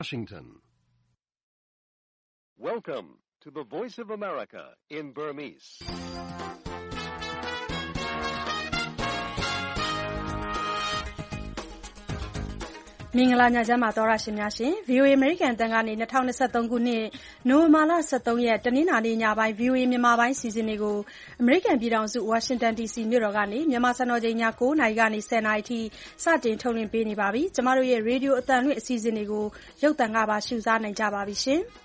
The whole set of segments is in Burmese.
Washington. Welcome to the Voice of America in Burmese. ။မင်္ဂလာညချမ်းပါသောတရှင်များရှင် VOA American တန်ကနေ2023ခုနှစ်နိုဝင်ဘာလ23ရက်တနင်္လာနေ့ညပိုင်း VOA မြန်မာပိုင်းစီစဉ်တွေကို American ပြည်ထောင်စု Washington DC မြို့တော်ကနေမြန်မာစံတော်ချိန်ည9:00နာရီကနေ10:00နာရီထိစတင်ထုတ်လွှင့်ပေးနေပါပြီ။ကျမတို့ရဲ့ Radio အသံလွှင့်အစီအစဉ်တွေကိုရုပ်သံကပါရှုစားနိုင်ကြပါပြီရှင်။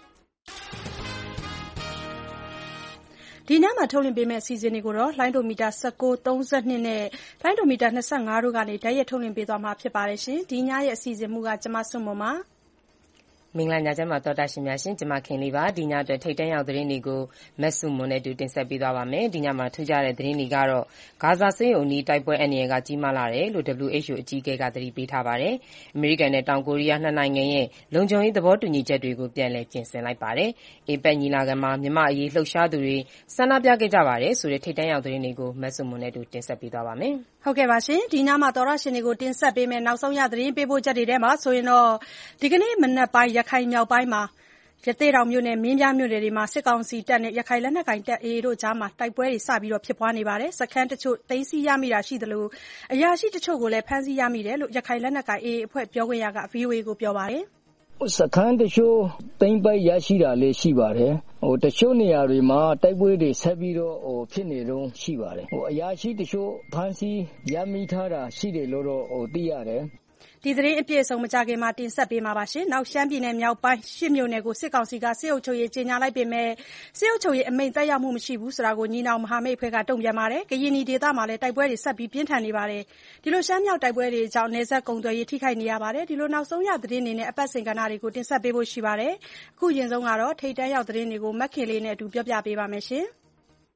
ဒီညမှာထုတ်လွှင့်ပေးမယ့်အစီအစဉ်တွေကိုတော့လိုင်းဒိုမီတာ19 32နဲ့လိုင်းဒိုမီတာ25တို့ကနေတိုက်ရိုက်ထုတ်လွှင့်ပေးသွားမှာဖြစ်ပါတယ်ရှင်။ဒီညရဲ့အစီအစဉ်မူကကျမစွန့်မွန်ပါမင်္ဂလာညချမ်းပါတော်တာရှင်များရှင်ကျမခင်လေးပါဒီညအတွက်ထိတ်တန့်ရောက်သတင်းတွေကိုမက်ဆုမွန်နဲ့တူတင်ဆက်ပေးသွားပါမယ်ဒီညမှာထူးခြားတဲ့သတင်းတွေကတော့ဂါဇာဆေးရုံအနီးတိုက်ပွဲအန္တရာယ်ကကြီးမားလာတယ်လို့ WHO အကြီးအကဲကသတိပေးထားပါတယ်အမေရိကန်နဲ့တောင်ကိုရီးယားနှစ်နိုင်ငံရဲ့လုံခြုံရေးသဘောတူညီချက်တွေကိုပြန်လည်ပြင်ဆင်လိုက်ပါတယ်အေပက်ညီလာခံမှာမြန်မာအရေးလှုပ်ရှားသူတွေဆန္ဒပြခဲ့ကြပါတယ်ဆိုတဲ့ထိတ်တန့်ရောက်သတင်းတွေကိုမက်ဆုမွန်နဲ့တူတင်ဆက်ပေးသွားပါမယ်ဟုတ်ကဲ့ပါရှင်ဒီညမှာတော်ရရှင်တွေကိုတင်ဆက်ပေးမယ်နောက်ဆုံးရသတင်းပေးပို့ချက်တွေထဲမှာဆိုရင်တော့ဒီကနေ့မနက်ပိုင်းရခိုင်မြောက်ပိုင်းမှာရသေ့တောင်မြို့နယ်မင်းပြားမြို့နယ်တွေမှာစစ်ကောင်စီတပ်နဲ့ရခိုင်လက်နက်ကိုင်တပ် AA တို့ကြားမှာတိုက်ပွဲတွေစပြီးဖြစ်ပွားနေပါတယ်စခန်းတချို့သိမ်းဆည်းရမိတာရှိသလိုအရာရှိတချို့ကိုလည်းဖမ်းဆီးရမိတယ်လို့ရခိုင်လက်နက်ကိုင် AA အဖွဲ့ပြောခွင့်ရက VOA ကိုပြောပါတယ်စခန်းတချို့သိမ်းပိုက်ရရှိတာလည်းရှိပါတယ်တချို့နေရာတွေမှာတိုက်ပွဲတွေဆက်ပြီးတော့ဖြစ်နေတော့ရှိပါတယ်အရာရှိတချို့ဖမ်းဆီးရမိထားတာရှိတယ်လို့တော့သိရတယ်ဒီသတင်းအပြည့်အစုံမကြခင်မှာတင်ဆက်ပေးမှာပါရှင်။နောက်ရှမ်းပြည်နယ်မြောက်ပိုင်း10မြို့နယ်ကိုစစ်ကောင်စီကစစ်အုပ်ချုပ်ရေးကြေညာလိုက်ပေမဲ့စစ်အုပ်ချုပ်ရေးအမိန့်သက်ရောက်မှုမရှိဘူးဆိုတာကိုညီနောင်မဟာမိတ်အဖွဲ့ကတုံ့ပြန်ပါတယ်။ကရင်နီဒေသမှာလည်းတိုက်ပွဲတွေဆက်ပြီးပြင်းထန်နေပါတယ်။ဒီလိုရှမ်းမြောက်တိုက်ပွဲတွေကြောင့်နယ်စပ်ကုန်သွယ်ရေးထိခိုက်နေရပါတယ်။ဒီလိုနောက်ဆုံးရသတင်းတွေနဲ့အပတ်စဉ်ကဏ္ဍတွေကိုတင်ဆက်ပေးဖို့ရှိပါတယ်။အခုရင်ဆုံးကတော့ထိတ်တန့်ရောက်သတင်းတွေကိုမက်ခင်လေးနဲ့အတူပြောပြပေးပါမယ်ရှင်။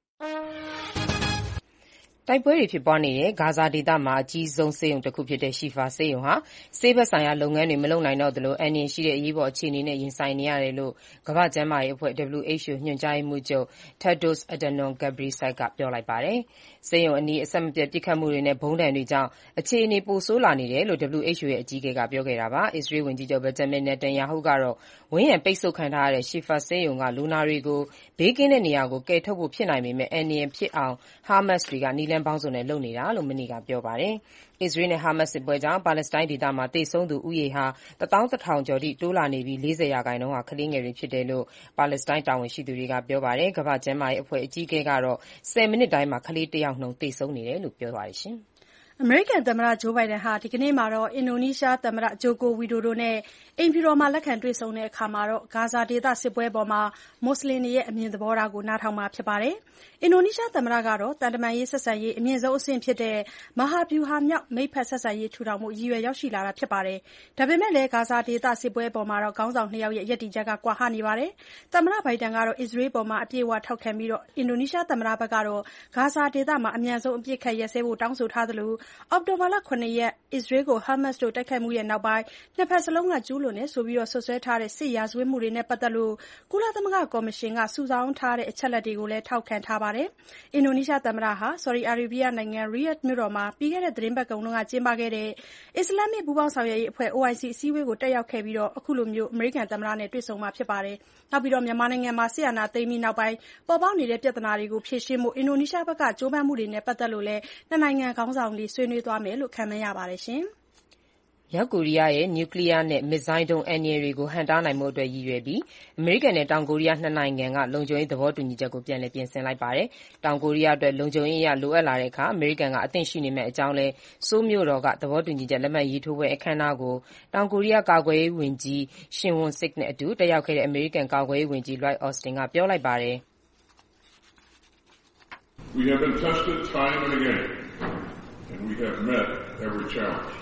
တိုက်ပွဲတွေဖြစ်ပွားနေတဲ့ဂါဇာဒေသမှာအကြီးဆုံးဆေးရုံတစ်ခုဖြစ်တဲ့ရှီဖာဆေးရုံဟာဆေးဘက်ဆိုင်ရာလုပ်ငန်းတွေမလုပ်နိုင်တော့သလိုအန္တရာယ်ရှိတဲ့အရေးပေါ်အခြေအနေနဲ့ရင်ဆိုင်နေရတယ်လို့ကမ္ဘာ့ကျန်းမာရေးအဖွဲ့ WHO ညွှန်ကြားရေးမှူးချုပ် Tedros Adhanom Ghebreyesus ကပြောလိုက်ပါတယ်။ဆေးရုံအနီးအဆက်မပြတ်ပစ်ခတ်မှုတွေနဲ့ဘုံးဒဏ်တွေကြောင့်အခြေအနေပိုဆိုးလာနေတယ်လို့ WHO ရဲ့အကြီးအကဲကပြောခဲ့တာပါ။အစ္စရေးဝန်ကြီးချုပ် Benjamin Netanyahu ကတော့ဝန်းရံပိတ်ဆို့ခံထားရတဲ့ရှီဖာဆေးရုံကလူနာတွေကိုဘေးကင်းတဲ့နေရာကိုကယ်ထုတ်ဖို့ဖြစ်နိုင်ပေမဲ့အန္တရာယ်ဖြစ်အောင်ဟာမတ်စ်တွေကနည်းလမ်းပေါင်းစုံနဲ့လုပ်နေတာလို့မနေ့ကပြောပါတယ်။အစ္စရေးနဲ့ဟာမတ်စ်စစ်ပွဲကြောင့်ပါလက်စတိုင်းဒေသမှာသေဆုံးသူဦးရေဟာ11000ကျော်ထိတိုးလာနေပြီး 40% ဟာကလေးငယ်တွေဖြစ်တယ်လို့ပါလက်စတိုင်းတာဝန်ရှိသူတွေကပြောပါတယ်။ကမ္ဘာ့ကျန်းမာရေးအဖွဲ့အကြီးအကဲကတော့10မိနစ်တိုင်းမှာကလေးတစ်ယောက်နှုန်းသေဆုံးနေတယ်လို့ပြောပါတယ်။အမေရိကန်သမ္မတဂျိုးဘိုင်ဒန်ဟာဒီကနေ့မှာအင်ဒိုနီးရှားသမ္မတဂျိုကိုဝီဒိုတို့နဲ့အိမ်ဖြူတော်မှာလက်ခံတွေ့ဆုံတဲ့အခါဂါဇာဒေသစစ်ပွဲအပေါ်မွတ်ဆလင်တွေရဲ့အမြင်သဘောထားကိုနားထောင်မှာဖြစ်ပါတယ်။အင်ဒိုနီးရှားသမ္မတကတော့သံတမန်ရေးဆက်ဆံရေးအမြင့်ဆုံးအဆင့်ဖြစ်တဲ့မဟာဗျူဟာမြောက်မိတ်ဖက်ဆက်ဆံရေးထူထောင်ဖို့ရည်ရွယ်ရောက်ရှိလာတာဖြစ်ပါတယ်။ဒါပေမဲ့လည်းဂါဇာဒေသစစ်ပွဲအပေါ်ခေါင်းဆောင်နှစ်ယောက်ရဲ့ရပ်တည်ချက်ကကွာဟနေပါတယ်။သမ္မတဘိုင်ဒန်ကတော့အစ္စရေးအပေါ်အပြည့်အဝထောက်ခံပြီးအင်ဒိုနီးရှားသမ္မတဘက်ကတော့ဂါဇာဒေသမှာအမြန်ဆုံးအပစ်အခတ်ရပ်စဲဖို့တောင်းဆိုထားသလိုအောက်တိုဘာလ9ရက်အစ္စရေးကိုဟာမတ်စ်တို့တိုက်ခိုက်မှုနောက်ပိုင်းနှစ်ဘက်စလုံးကကျူးလွန်တယ်ဆိုပြီးစွပ်စွဲထားတဲ့စစ်ရာဇဝတ်မှုတွေနဲ့ပတ်သက်လို့ကုလသမဂ္ဂကော်မရှင်ကစုဆောင်းထားတဲ့အချက်အလက်တွေကိုလည်းထောက်ခံထားပါတယ်။အင်ဒိုနီးရှားသမ္မတဟာဆော်ဒီအာရေဗီးယားနိုင်ငံရီယာ့ဒ်မြို့တော်မှာပြီးခဲ့တဲ့သတင်းပတ်ကုန်ကကျင်းပခဲ့တဲ့အစ္စလာမစ်ပူးပေါင်းဆောင်ရွက်ရေးအဖွဲ့ OIC အစည်းအဝေးကိုတက်ရောက်ခဲ့ပြီးအခုလိုအမေရိကန်သမ္မတနဲ့တွေ့ဆုံမှာဖြစ်ပါတယ်။နောက်ပြီးမြန်မာနိုင်ငံမှာစစ်အာဏာသိမ်းပြီးနောက်ပိုင်းပေါ်ပေါက်နေတဲ့ပြဿနာတွေကိုဖြေရှင်းဖို့အင်ဒိုနီးရှားဘက်ကကြိုးပမ်းမှုတွေနဲ့ပတ်သက်လို့လည်းနှစ်နိုင်ငံခေါင်းဆောင်တွေဆွေးနွေးသွားမယ်လို့ခန့်မှန်းရပါတယ်ရှင်။မြောက်ကိုရီးယားရဲ့နျူကလီးယားနဲ့မစ်ဇိုင်းဒုံးအန္တရာယ်တွေကိုဟန့်တားနိုင်ဖို့ရည်ရွယ်ပြီးအမေရိကန်နဲ့တောင်ကိုရီးယားနှစ်နိုင်ငံကလုံခြုံရေးသဘောတူညီချက်ကိုပြန်လည်ပြင်ဆင်လိုက်ပါတယ်။တောင်ကိုရီးယားအတွက်လုံခြုံရေးအရလိုအပ်လာတဲ့အခါအမေရိကန်ကအသင့်ရှိနေမယ့်အကြောင်းလည်းဆိုးလ်မြို့တော်ကသဘောတူညီချက်လက်မှတ်ရေးထိုးပွဲအခမ်းအနားကိုတောင်ကိုရီးယားကာကွယ်ရေးဝန်ကြီးရှင်ဝွန်စစ်နဲ့အတူတက်ရောက်ခဲ့တဲ့အမေရိကန်ကာကွယ်ရေးဝန်ကြီး Lloyd Austin ကပြောလိုက်ပါတယ်။ We have been tested time and again and we have met every challenge.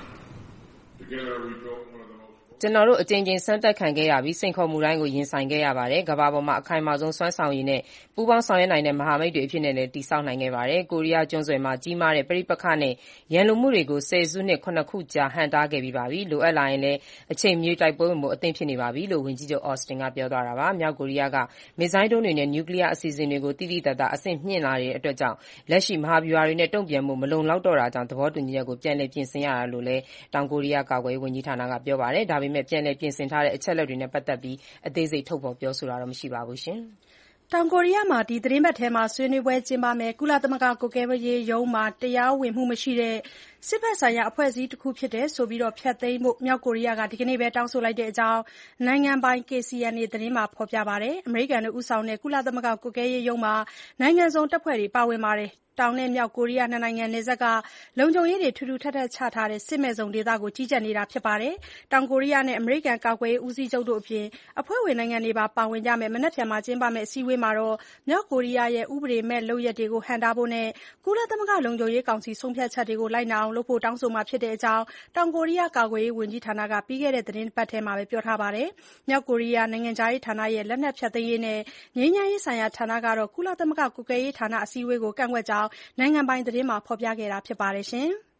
ကျွန်တော်တို့အကြိမ်ကြိမ်စမ်းသပ်ခံခဲ့ရပြီးစိန်ခေါ်မှုတိုင်းကိုရင်ဆိုင်ခဲ့ရပါတယ်။ကမ္ဘာပေါ်မှာအခိုင်မာဆုံးစွမ်းဆောင်ရည်နဲ့ပူးပေါင်းဆောင်ရွက်နိုင်တဲ့မဟာမိတ်တွေအဖြစ်နဲ့လည်းတည်ဆောက်နိုင်ခဲ့ပါတယ်။ကိုရီးယားကျွန်းဆွယ်မှာကြီးမားတဲ့ပဋိပက္ခနဲ့ရန်လိုမှုတွေကိုဆယ်စုနှစ်7ခုကြာဟန့်တားခဲ့ပြီးပါပြီ။လိုအပ်လာရင်လည်းအချိန်မရွေးတိုက်ပွဲဝင်ဖို့အသင့်ဖြစ်နေပါပြီလို့ဝန်ကြီးချုပ် Austin ကပြောသွားတာပါ။မြောက်ကိုရီးယားကမစ်ဇိုင်းဒုံးတွေနဲ့နျူကလီးယားအစီအစဉ်တွေကိုတိတိတတ်တာအဆင့်မြင့်လာတဲ့အတွက်ကြောင့်လက်ရှိမဟာဗျူဟာတွေနဲ့တုံ့ပြန်မှုမလုံလောက်တော့တာကြောင့်သဘောတူညီချက်ကိုပြန်လည်ပြင်ဆင်ရတာလို့လည်းတောင်ကိုရီးယားကာကွယ်ရေးဝန်ကြီးဌာနကပြောပါတယ်။ဒါပေပေမဲ့ပြန်လည်ပြင်ဆင်ထားတဲ့အချက်အလက်တွေနဲ့ပတ်သက်ပြီးအသေးစိတ်ထုတ်ဖော်ပြောဆိုတာတော့မရှိပါဘူး။တောင်ကိုရီးယားမှာဒီသီတင်းပတ်ထဲဆွေးနွေးပွဲကျင်းပမယ့်ကုလသမဂ္ဂကွပ်ကဲရေးရုံးမှာတရားဝင်မှုမရှိတဲ့စစ်ဘက်ဆိုင်ရာအဖွဲ့အစည်းတခုဖြစ်တယ်ဆိုပြီးဖျက်သိမ်းဖို့မြောက်ကိုရီးယားကဒီကနေ့ပဲတောင်းဆိုလိုက်တဲ့အကြောင်းနိုင်ငံပိုင် KCNA သတင်းမှာဖော်ပြပါတယ်။ အမေရိကန်တို့ဦးဆောင်တဲ့ကုလသမဂ္ဂကွပ်ကဲရေးရုံးမှာနိုင်ငံစုံတပ်ဖွဲ့တွေပါဝင်ပါတယ်။ တောင်နဲ့မြောက်ကိုရီးယားနှစ်နိုင်ငံနယ်စပ်ကလုံခြုံရေးတွေထူထပ်စွာချထားတဲ့စစ်မဲ့ဇုံဒေသကိုကြီးကြပ်နေတာဖြစ်ပါတယ်။ တောင်ကိုရီးယားနဲ့အမေရိကန်ကာကွယ်ရေးဦးစီးချုပ်တို့အပြင်အဖွဲ့ဝင်နိုင်ငံတွေပါဝင်ကြမယ့်မနက်ဖြန်ကျင်းပမယ့်အစည်းအဝေးမှာမြောက်ကိုရီးယားရဲ့ဥပဒေမဲ့လုပ်ရပ်တွေကိုဟန့်တားဖို့နဲ့ကုလသမဂ္ဂလုံခြုံရေးကောင်စီဆုံးဖြတ်ချက်တွေကိုလိုက်နာအောင်လုပ်ဖို့တောင်းဆိုမှာဖြစ်တဲ့အကြောင်းတောင်ကိုရီးယားကာကွယ်ရေးဝန်ကြီးဌာနကပြီးခဲ့တဲ့သီတင်းပတ်ထဲပြောထားပါတယ်။ မြောက်ကိုရီးယားနိုင်ငံခြားရေးဌာနရဲ့လက်နက်ဖျက်သိမ်းရေးနဲ့ငြိမ်းချမ်းရေးဆိုင်ရာဌာနကတော့ကုလသမဂ္ဂကွပ်ကဲရေးဌာနအစည်းအဝေးကိုကန့်ကွက်ကြောင်းနိုင်ငံပိုင်သတင်းမှာဖော်ပြခဲ့တာဖြစ်ပါတယ်။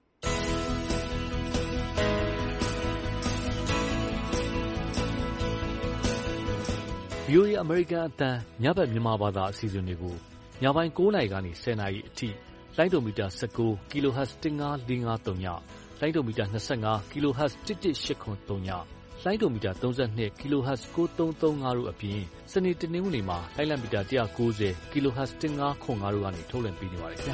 VOA အမေရိကန်အသံညဘက်မြန်မာဘာသာအစီအစဉ်တွေကိုညပိုင်း9 နာရီကနေ10 နာရီအထိလိုင်းဒိုမီတာ19 kHz 15553ညလိုင်းဒိုမီတာ25 kHz 11803ညလိုင်းဒိုမီတာ32 kHz 9335တို့အပြင်စနေတနင်္ဂနွေမှာလိုင်းလံမီတာ190 kHz 1505တို့ကနေထုတ်လွှင့်ပေးနေပါတယ်ခင်ဗျာ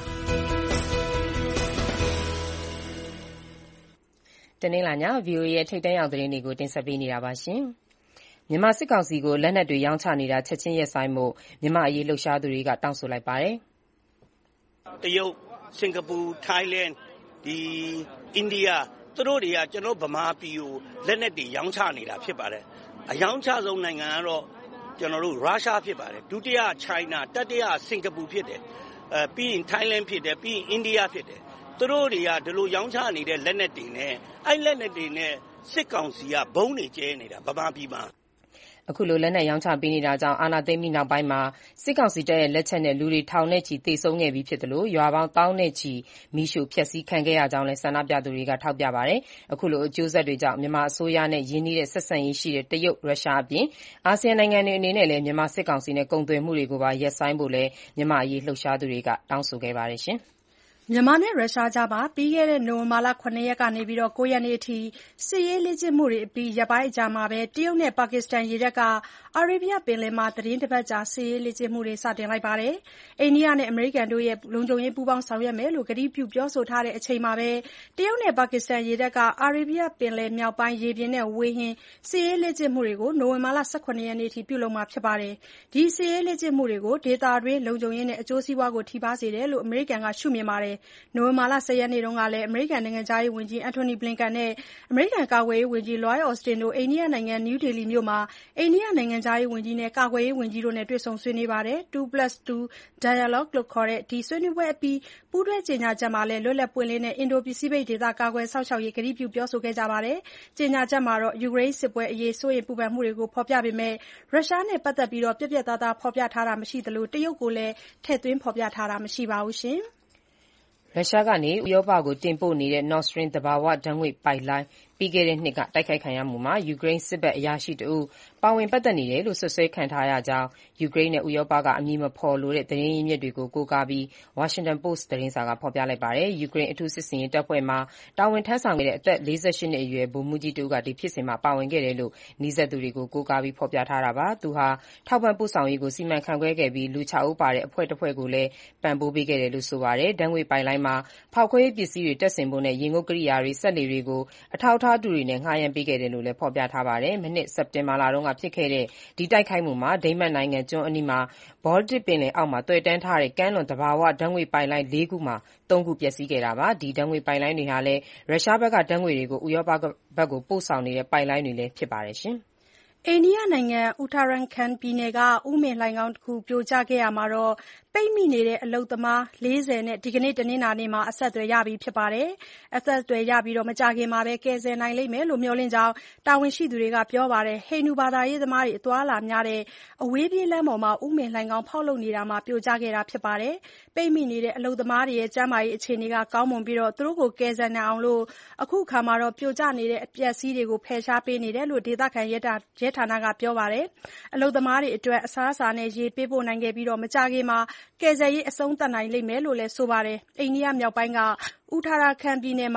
တနင်္လာည VOA ရဲ့ထိပ်တန်းရောက်သတင်းတွေကိုတင်ဆက်ပေးနေတာပါရှင်။မြန်မာစစ်ကောင်စီကိုလက်နက်တွေရောင်းချနေတာချက်ချင်းရပ်ဆိုင်းဖို့မြန်မာအရေးလှုပ်ရှားသူတွေကတောင်းဆိုလိုက်ပါတယ်။တရုတ်၊စင်ကာပူ၊ထိုင်းလန်အိန္ဒိယသူတို့တွေကကျွန်တော်ဗမာပြည်ကိုလက်နက်တွေရောင်းချနေတာဖြစ်ပါတယ်။အရောင်းချဆုံးနိုင်ငံကတော့ကျွန်တော်တို့ရုရှားဖြစ်ပါတယ်။ဒုတိယချိုင်းနာတတိယစင်ကာပူဖြစ်တယ်။ပြီးရင်ထိုင်းလန်ဖြစ်တယ်ပြီးရင်အိန္ဒိယဖြစ်တယ်။သူတို့တွေကဒီလိုရောင်းချနေတဲ့လက်နက်တွေနဲ့အဲ့လက်နက်တွေနဲ့စစ်ကောင်စီကဘုံတွေကျဲနေတာဗမာပြည်မှာအခုလိုလက်နက်ရောင်းချပေးနေတာကြောင့်အာဏာသိမ်းပြီးနောက်ပိုင်းမှာစစ်ကောင်စီတပ်ရဲ့လက်ချက်နဲ့လူတွေထောင်နဲ့ချီသေဆုံးခဲ့ပြီးဖြစ်သလိုရွာပေါင်းသောင်းနဲ့ချီမီးရှို့ဖျက်ဆီးခံခဲ့ရကြောင်းလည်းဆန္ဒပြသူတွေကထောက်ပြပါတယ်။အခုလိုအကျိုးဆက်တွေကြောင့်မြန်မာအစိုးရနဲ့ရင်းနှီးတဲ့ဆက်ဆံရေးရှိတဲ့တရုတ်၊ရုရှားအပြင်အာဆီယံနိုင်ငံတွေအနေနဲ့လည်းမြန်မာစစ်ကောင်စီနဲ့ကုန်သွယ်မှုတွေကိုပါရပ်ဆိုင်းဖို့လည်းမြန်မာအရေးလှုပ်ရှားသူတွေကတောင်းဆိုခဲ့ပါတယ်။မြန်မာနဲ့ရုရှားကြားပြီးခဲ့တဲ့နိုဝင်ဘာလ 7 ရက်ကနေ 9 ရက်နေ့အထိစစ်ရေးလေ့ကျင့်မှုတွေအပြီးရက်ပိုင်းအကြာမှာတရုတ်နဲ့ပါကစ္စတန်ရေတပ်ကအာရေဗျပင်လယ်မှာသီတင်းတပတ်ကြာစစ်ရေးလေ့ကျင့်မှုတွေစတင်လိုက်ပါတယ်။အိန္ဒိယနဲ့အမေရိကန်တို့လုံခြုံရေးပူးပေါင်းဆောင်ရွက်မယ်လို့ကတိပြုပြောဆိုထားတဲ့အချိန်မှာတရုတ်နဲ့ပါကစ္စတန်ရေတပ်ကအာရေဗျပင်လယ်မြောက်ပိုင်းရေပြင်နဲ့ဝေဟင်စစ်ရေးလေ့ကျင့်မှုတွေကိုနိုဝင်ဘာလ 18 ရက်နေ့အထိပြုလုပ်မှာဖြစ်ပါတယ်။ဒီစစ်ရေးလေ့ကျင့်မှုတွေကိုဒေသတွင်းလုံခြုံရေးနဲ့အကျိုးစီးပွားကိုထိပါးစေတယ်လို့အမေရိကန်ကရှုမြင်ပါတယ်။နိုဝင်ဘာလ 10 ရက်နေ့ကလည်းအမေရိကန်နိုင်ငံခြားရေးဝန်ကြီး Antony Blinken နဲ့အမေရိကန်ကာကွယ်ရေးဝန်ကြီး Lloyd Austin တို့အိန္ဒိယနိုင်ငံနယူးဒေလီမြို့မှာအိန္ဒိယနိုင်ငံခြားရေးဝန်ကြီးနဲ့ကာကွယ်ရေးဝန်ကြီးတို့နဲ့တွေ့ဆုံဆွေးနွေးပါတယ်။ 2+2 Dialogue လို့ခေါ်တဲ့ဒီဆွေးနွေးပွဲအပြီးပူးတွဲကြေညာချက်မှာလည်းလွတ်လပ်ပွင့်လင်းတဲ့အင်ဒိုပစိဖိတ်ဒေသကာကွယ်စောင့်ရှောက်ရေးကတိပြုပြောဆိုခဲ့ကြပါတယ်။ကြေညာချက်မှာယူကရိန်းစစ်ပွဲအရေးစိုးရိမ်ပူပန်မှုတွေကိုဖော်ပြပေမဲ့ရုရှားနဲ့ပတ်သက်ပြီးပြတ်ပြတ်သားသားဖော်ပြထားတာမရှိသလိုတရုတ်ကိုလည်းထည့်သွင်းဖော်ပြထားတာမရှိပါဘူး။ရုရှားကနေဥရောပကိုတင်ပို့နေတဲ့ Nord Stream သဘာဝဓာတ်ငွေ့ပိုက်လိုင်းပြီးခဲ့တဲ့နှစ်ကတိုက်ခိုက်ခံရမှုမှာယူကရိန်းစစ်ဘက်အရာရှိတဦးပါဝင်ပတ်သက်နေတယ်လို့စွပ်စွဲခံထားရကြောင်းယူကရိန်းနဲ့ဥရောပကအမည်မဖော်လိုတဲ့သတင်းရင်းမြစ်တွေကိုကိုးကားပြီး Washington Post သတင်းစာကဖော်ပြလိုက်ပါတယ်။ယူကရိန်းအထူးစစ်ဆင်ရေးတပ်ဖွဲ့မှာတာဝန်ထမ်းဆောင်ခဲ့တဲ့အသက် 48 နှစ်အရွယ်ဗိုလ်မှူးကြီးတဦးကဒီဖြစ်စဉ်မှာပါဝင်ခဲ့တယ်လို့နီးစပ်သူတွေကိုကိုးကားပြီးဖော်ပြထားတာပါ။သူဟာထောက်ပံ့ပို့ဆောင်ရေးကိုစီမံခန့်ခွဲခဲ့ပြီးလူ 6 ဦးပါတဲ့အဖွဲ့တဖွဲ့ကိုလည်းပံ့ပိုးပေးခဲ့တယ်လို့ဆိုပါတယ်။ဓာတ်ငွေ့ပိုက်လိုင်းမှာဖောက်ခွဲရေးပစ္စည်းတွေတပ်ဆင်ဖို့နဲ့ရေငုပ်ကိရိယာတွေစက်လှေတွေကိုအထောက်အထားတူတွေနဲ့ငှားရမ်းပေးခဲ့တယ်လို့လည်းဖော်ပြထားပါတယ်။မနှစ်စက်တင်ဘာလတုန်းကဖြစ်ခဲ့တဲ့ဒီတိုက်ခိုက်မှုမှာဒိန်းမတ်နိုင်ငံကျွန်းအနီးဘော်လတစ်ပင်လယ်အောက်မှာသွယ်တန်းထားတဲ့ကမ်းလွန်သဘာဝဓာတ်ငွေ့ပိုက်လိုင်း 4 ခုမှာ 3 ခုပျက်စီးခဲ့တာပါ။ဒီဓာတ်ငွေ့ပိုက်လိုင်းတွေဟာလည်းရုရှားဘက်ကဓာတ်ငွေ့တွေကိုဥရောပဘက်ကိုပို့ဆောင်နေတဲ့ပိုက်လိုင်းတွေလည်းဖြစ်ပါတယ်။အိန္ဒိယနိုင်ငံ Uttarakhand ပြည်နယ်ကဥမင်လှိုဏ်ခေါင်းတခုပြိုကျခဲ့ရာမှာပိတ်မိနေတဲ့အလုပ်သမား 40 နဲ့ဒီနေ့တနင်္လာနေ့မှာအဆက်အသွယ်ရပြီဖြစ်ပါတယ်။အဆက်အသွယ်ရပြီးမကြာခင်မှာကယ်ဆယ်နိုင်လိမ့်မယ်လို့မျှော်လင့်ကြောင်းတာဝန်ရှိသူတွေကပြောပါတယ်။ ဟိန္ဒူဘာသာရေးသမားတွေအသွားအလာများတဲ့အဝေးပြေးလမ်းပေါ်မှာဥမင်လှိုဏ်ခေါင်းဖောက်လုပ်နေတာမှာပြိုကျခဲ့တာဖြစ်ပါတယ်။ပိတ်မိနေတဲ့အလုပ်သမားတွေကျန်းမာရေးအခြေအနေကောင်းမွန်ပြီးသူတို့ကိုကယ်ဆယ်နိုင်အောင်အခုအခါပြိုကျနေတဲ့အပျက်အစီးတွေကိုဖယ်ရှားပေးနေတယ်လို့ဒေသခံရဲဌာနကပြောပါတယ်။အလုပ်သမားတွေအတွက်အစားအစာနဲ့ရေပေးပို့နိုင်ခဲ့ပြီးမကြာခင်မှာကယ်ဆယ်ရေးအဆုံးသတ်နိုင်လိမ့်မယ်လို့လည်းဆိုပါတယ်။ အိန္ဒိယမြောက်ပိုင်းကUttarakhand ပြည်နယ်မှာ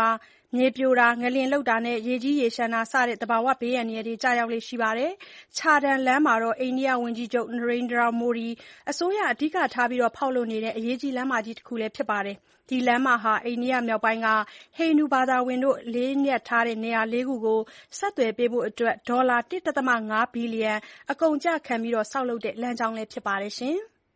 မြေပြိုတာ၊ငလျင်လှုပ်တာနဲ့ရေကြီးရေလျှံတာစတဲ့သဘာဝဘေးအန္တရာယ်တွေကျရောက်လေ့ရှိပါတယ်။ ချာဒန်လမ်းမှာအိန္ဒိယဝန်ကြီးချုပ် Narendra Modi အစိုးရအဓိကထားဖောက်လုပ်နေတဲ့အရေးကြီးလမ်းမကြီးတခုလည်းဖြစ်ပါတယ်။ ဒီလမ်းမဟာ အိန္ဒိယမြောက်ပိုင်းက ဟိန္ဒူဘာသာဝင်တွေအလေးအမြတ်ထားတဲ့နေရာ ၄ ခုကိုဆက်သွယ်ပေးဖို့ဒေါ်လာ 1.5 ဘီလီယံအကုန်အကျခံဆောက်လုပ်တဲ့လမ်းကြောင်းလည်းဖြစ်ပါတယ်။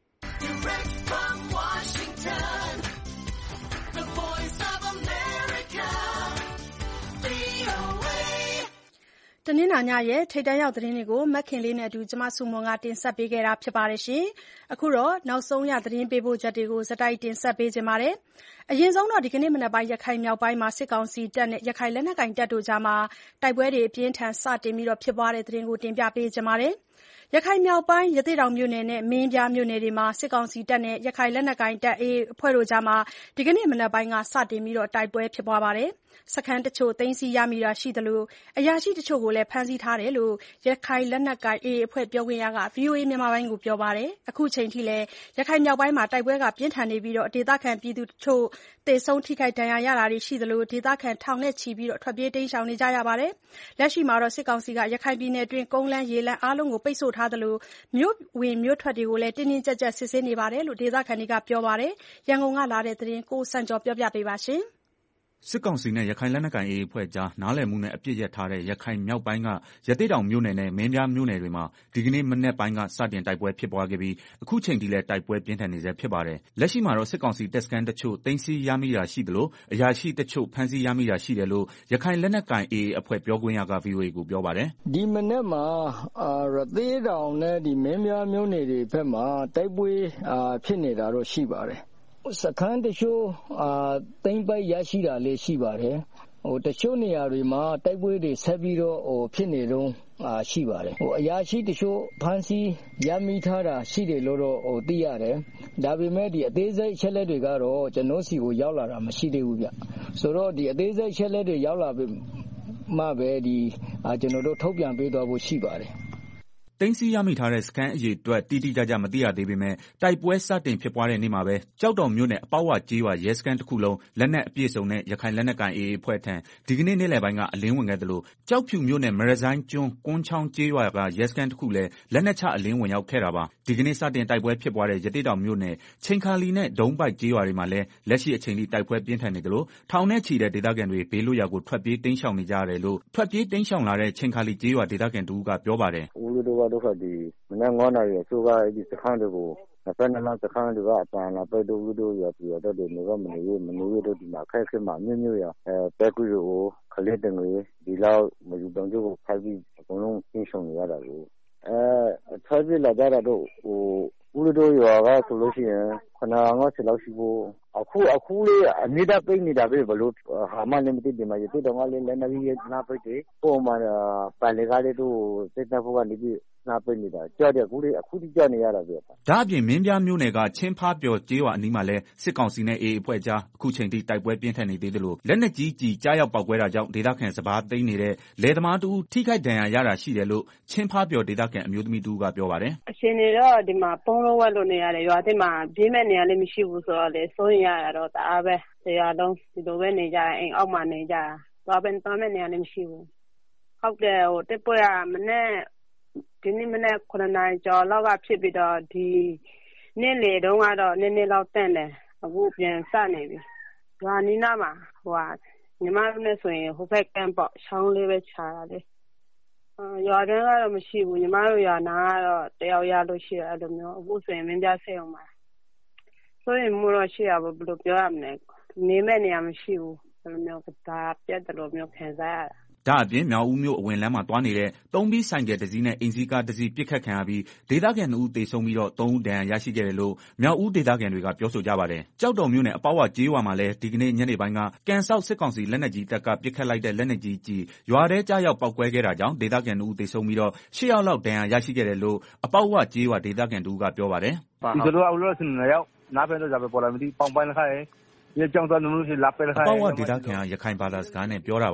တနင်္လာညရဲ့ထိပ်တန်းရောက်သတင်းတွေကိုမခင်လေးနဲ့အတူစုမွန်ကတင်ဆက်ပေးခဲ့တာဖြစ်ပါတယ်။ အခုနောက်ဆုံးရသတင်းပေးပို့ချက်တွေကိုဆက်တိုက်တင်ဆက်ပေးပါမယ်။ အရင်ဆုံးဒီကနေ့မနက်ပိုင်းရခိုင်မြောက်ပိုင်းမှာစစ်ကောင်စီတပ်နဲ့ရခိုင်လက်နက်ကိုင်တပ်တို့ကြားတိုက်ပွဲတွေအပြင်းအထန်စတင်ဖြစ်ပွားတဲ့သတင်းကိုတင်ပြပေးပါမယ်။ ရခိုင်မြောက်ပိုင်းရသေ့တောင်မြို့နယ်နဲ့မင်းပြားမြို့နယ်တွေမှာစစ်ကောင်စီတပ်နဲ့ရခိုင်လက်နက်ကိုင်တပ် AA အဖွဲ့တို့ကြားဒီကနေ့မနက်ပိုင်းကစတင်တိုက်ပွဲဖြစ်ပွားပါတယ်။ စခန်းတချို့သိမ်းဆည်းရမိတာရှိသလိုအရာရှိတချို့ကိုလည်းဖမ်းဆီးထားတယ်လို့ ရခိုင်လက်နက်ကိုင် AA အဖွဲ့ပြောခွင့်ရက VOA ကိုပြောပါတယ်။ အခုချိန်ထိလည်းရခိုင်မြောက်ပိုင်းမှာတိုက်ပွဲပြင်းထန်နေပြီးဒေသခံတချို့သေဆုံးထိခိုက်ဒဏ်ရာရတာတွေရှိသလိုဒေသခံထောင်နဲ့ချီထွက်ပြေးတိမ်းရှောင်နေကြရပါတယ်။ လက်ရှိမှာစစ်ကောင်စီကရခိုင်ပြည်နယ်အတွင်းကုန်းလမ်းရေလမ်းအားလုံးကိုပိတ်ဆို့ထားသလိုမြို့ဝင်မြို့ထွက်တွေကိုလည်းတင်းတင်းကြပ်ကြပ်စစ်ဆေးနေတယ်လို့ဒေသခံတွေကပြောပါတယ်။ ရန်ကုန်ကလာတဲ့သတင်းကိုစံကျော်ကပြောပြပါမယ်။စစ်ကောင်စီနဲ့ရခိုင်လက်နက်ကိုင် AA အဖွဲ့ကြားနားလည်မှုနဲ့အပစ်ရပ်ထားတဲ့ရခိုင်မြောက်ပိုင်းကရသေ့တောင်မြို့နယ်နဲ့မင်းပြားမြို့နယ်တွေမှာဒီကနေ့မနက်ပိုင်းကစတင်တိုက်ပွဲဖြစ်ပွားခဲ့ပြီးအခုချိန်ထိလည်းတိုက်ပွဲပြင်းထန်နေဆဲဖြစ်ပါတယ်။ လက်ရှိမှာစစ်ကောင်စီတပ်စခန်းတချို့သိမ်းဆည်းရမိတာရှိသလိုအရာရှိတချို့ဖမ်းဆီးရမိတာရှိတယ်လို့ရခိုင်လက်နက်ကိုင် AA အဖွဲ့ပြောခွင့်ရက VOA ကိုပြောပါတယ်။ "ဒီမနက်မှာရသေ့တောင်နဲ့မင်းပြားမြို့နယ်တွေဘက်မှာတိုက်ပွဲဖြစ်နေတာတော့ရှိပါတယ်။ စခန်းတချို့သိမ်းပိုက်ရရှိတာလည်းရှိပါတယ်။ တချို့နေရာတွေမှာတိုက်ပွဲတွေဆက်ပြီးတော့ဖြစ်နေတုန်းရှိပါတယ်။ အရာရှိတချို့ဖမ်းဆီးရမိထားတာရှိတယ်လို့တော့သိရတယ်။ ဒါပေမဲ့အသေးစိတ်အချက်အလက်တွေကတော့ကျွန်တော်ဆီကိုရောက်လာတာမရှိသေးဘူးဗျ။ ဆိုတော့အသေးစိတ်အချက်အလက်တွေရောက်လာမှပဲကျွန်တော်တို့ထုတ်ပြန်ပေးသွားဖို့ရှိပါတယ်။" သိမ်းဆည်းရမိထားတဲ့စခန်းအရေအတွက်တိတိကျကျမသိရသေးပေမဲ့တိုက်ပွဲစတင်ဖြစ်ပွားတဲ့နေ့မှာပဲကျောက်တော်မြို့နယ်အပေါက်ဝကျေးရွာရဲစခန်းတခုလုံးလက်နက်အပြည့်အစုံနဲ့ရခိုင်လက်နက်ကိုင် AA အဖွဲ့ထံဒီကနေ့နေ့လည်ပိုင်းကအလင်းဝင်ခဲ့သလိုကျောက်ဖြူမြို့နယ်မရဇိုင်းကျွန်းကွန်းချောင်းကျေးရွာကရဲစခန်းတခုလည်းလက်နက်ချအလင်းဝင်ရောက်ခဲ့တာပါ။ ဒီကနေ့စတင်တိုက်ပွဲဖြစ်ပွားတဲ့ရသေ့တောင်မြို့နယ်ချိန်ခါလီနဲ့ဒုံးပိုက်ကျေးရွာတွေမှာလည်းလက်ရှိအချိန်ထိတိုက်ပွဲပြင်းထန်နေသလိုထောင်နဲ့ချီတဲ့ဒေသခံတွေဘေးလွတ်ရာကိုထွက်ပြေးတိမ်းရှောင်နေကြရတယ်လို့ထွက်ပြေးတိမ်းရှောင်လာတဲ့ချိန်ခါလီကျေးရွာဒေသခံတဦးကပြောပါတယ်။ "ဦးလေးတို့ကတော့မနက် 5 နာရီအစောကစခန်းတွေကို22 လမ်းစခန်းတွေကအပြန်အလှန်ပစ်တော့ဦးလေးတို့ရွာသူရွာသားတွေနေတော့မနေရဲတော့ဒီမှာအခက်အခဲမှာအမျိုးမျိုးရတိုက်ပွဲတွေကိုကလေးတွေငယ်ဒီလောက်မယူတောင်ကျကိုဖမ်းပြီးအကုန်လုံးတိမ်းရှောင်နေရတာကိုထွက်ပြေးလာကြတာတော့ဦးလေးတို့ရွာကဆိုလို့ရှိရင်750လောက်ရှိဖို့အခုလေးအမြဲတမ်းပိတ်နေတာပဲဘယ်လိုဟာမှလည်းမသိဒီမှာရသေ့တောင်ကလည်းလက်နက်ကြီးလှမ်းပစ်တယ်ဟိုမှာပန်လေကလည်းတို့စစ်တပ်ဘက်ကနေပြီးလှမ်းပစ်နေတာကြားတယ်အခုထိကြားနေရတာပဲ။ " ဒါ့အပြင်မင်းပြားမြို့နယ်ကချင်းဖားပျော်ကျေးရွာအနီးမှာလည်းစစ်ကောင်စီနဲ့ AA အဖွဲ့ကြားအခုချိန်ထိတိုက်ပွဲပြင်းထန်နေသေးသလိုလက်နက်ကြီးကျည်ကျရောက်ပေါက်ကွဲတာကြောင့်ဒေသခံစပါးသိမ်းနေတဲ့လယ်သမားတဦးထိခိုက်ဒဏ်ရာရတာရှိတယ်လို့ချင်းဖားပျော်ဒေသခံအမျိုးသမီးတဦးကပြောပါတယ်။ "အခြေအနေတော့ဒီမှာပုန်းလို့ဝပ်လို့နေရတယ်ရွာထဲမှာပြေးမယ့်နေရာလည်းမရှိဘူးဆိုတော့လေစိုးရိမ်ရတာတော့တအားပဲတရွာလုံးဒီလိုပဲနေကြတာအိမ်အောက်မှာနေကြတာသွားမယ့်နေရာလည်းမရှိဘူးဟုတ်တယ်တိုက်ပွဲကဒီနေ့မနက်7 နာရီကျော်လောက်ကဖြစ်ပြီးတော့ဒီနေ့လယ်တုန်းကတော့နည်းနည်းလောက်တန့်တယ်အခုပြန်စနေပြီရွာနီးနားမှာညီမတို့နဲ့ဆိုရင်ဟိုဘက်ကမ်းပေါ့ချောင်းလေးပဲခြားတာလေရွာတွင်းကတော့မရှိဘူးညီမတို့ရွာနားကတော့တယောက်ရလို့ရှိတယ်အဲ့လိုမျိုးအခုဆိုရင်မင်းပြဆေးရုံမှာစိုးရိမ်မှုတော့ရှိတာပေါ့ဘယ်လိုပြောရမလဲနေမယ့်နေရာမရှိဘူးအဲ့လိုမျိုးဒါပြတ်တယ်လို့မျိုးခံစားရတာ။ဒါ့အပြင်မြောက်ဦးမြို့အဝင်လမ်းမှာသွားနေတဲ့3 ဘီးဆိုင်ကယ်တစီးနဲ့အိမ်စီးကားတစီးပစ်ခတ်ခံရပြီးဒေသခံ2 ဦးသေဆုံးပြီးတော့3 ဦးဒဏ်ရာရရှိခဲ့တယ်လို့မြောက်ဦးဒေသခံတွေကပြောဆိုကြပါတယ်။ကျောက်တော်မြို့နယ်အပေါက်ဝကျေးရွာမှာလည်းဒီကနေ့ညနေပိုင်းကကန်စောက်စစ်ကောင်စီလက်နက်ကြီးတပ်ကပစ်ခတ်လိုက်တဲ့လက်နက်ကြီးကျည်ရွာထဲကျရောက်ပေါက်ကွဲခဲ့တာကြောင့်ဒေသခံ2 ဦးသေဆုံးပြီးတော့8 ယောက်လောက်ဒဏ်ရာရရှိခဲ့တယ်လို့အပေါက်ဝကျေးရွာဒေသခံတဦးကပြောပါတယ်။ "ဒီလိုအလောဆင်းနေရောက်နားပဲတော့ကြပဲပေါ်လာမသိပေါင်ပိုင်းလိုက်ရဲကြောင်းသားနုံနုရှိလာပဲအပေါက်ဝဒေသခံရခိုင်ဘာသာစကားနဲ့ပြောတာပါ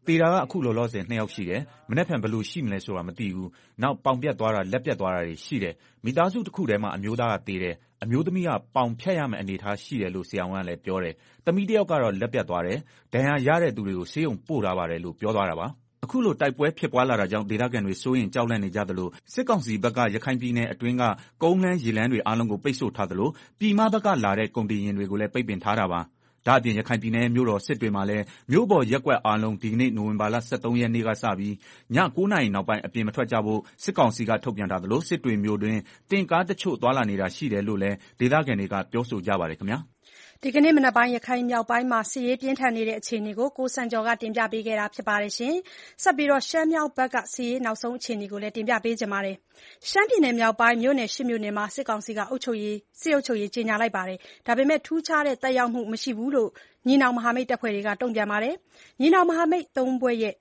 သေတာကအခုလောလောဆယ်2ယောက်ရှိတယ်။မနက်ဖြန်ဘယ်လိုရှိမလဲဆိုတာမသိဘူး။နောက်ပေါင်ပြတ်သွားတာလက်ပြတ်သွားတာတွေရှိတယ်။မိသားစုတစ်ခုထဲမှာအမျိုးသားကသေတယ်။အမျိုးသမီးကပေါင်ဖြတ်ရမယ့်အနေအထားရှိတယ်လို့ဆရာဝန်ကလည်းပြောတယ်။သမီးတစ်ယောက်ကတော့လက်ပြတ်သွားတယ်။ဒဏ်ရာရတဲ့သူတွေကိုဆေးရုံပို့ထားပါတယ်လို့ပြောသွားတာပါ။အခုလိုတိုက်ပွဲဖြစ်ပွားလာတာကြောင့်ဒေသခံတွေစိုးရိမ်ကြောက်လန့်နေကြသလိုစစ်ကောင်စီဘက်ကရခိုင်ပြည်နယ်အတွင်းကကုန်းလမ်းရေလမ်းတွေအားလုံးကိုပိတ်ဆို့ထားသလိုပြည်မဘက်ကလာတဲ့ကုန်တင်ယာဉ်တွေကိုလည်းပိတ်ပင်ထားတာပါ။ဒါ့အပြင်ရခိုင်ပြည်နယ်မြို့တော်စစ်တွေမှာလည်းမြို့ပေါ်ရပ်ကွက်အားလုံးဒီကနေ့နိုဝင်ဘာလ13ရက်နေ့ကစပြီးည9နာရီနောက်ပိုင်းအပြင်မထွက်ကြဖို့စစ်ကောင်စီကထုတ်ပြန်ထားသလိုစစ်တွေမြို့တွင်တင်ကားတချို့သွားလာနေတာရှိတယ်လို့လည်းဒေသခံတွေကပြောဆိုကြပါတယ်ခင်ဗျာ။ဒီကနေ့မနက်ပိုင်းရခိုင်မြောက်ပိုင်းမှာစစ်ရေးပြင်းထန်နေတဲ့အခြေအနေကိုကိုစံကျော်ကတင်ပြပေးခဲ့တာဖြစ်ပါတယ်ရှင်။ဆက်ပြီးရှမ်းမြောက်ဘက်ကစစ်ရေးနောက်ဆုံးအခြေအနေကိုလည်းတင်ပြပေးကြပါမယ်။ရှမ်းပြည်နယ်မြောက်ပိုင်းမြို့နယ်10မြို့နယ်မှာစစ်ကောင်စီကစစ်အုပ်ချုပ်ရေးကြေညာလိုက်ပါတယ်။ဒါပေမဲ့ထူးခြားတဲ့သက်ရောက်မှုမရှိဘူးလို့ညီနောင်မဟာမိတ်တပ်ဖွဲ့တွေကတုံ့ပြန်ပါတယ်။ညီနောင်မဟာမိတ်3ဖွဲ့ရဲ့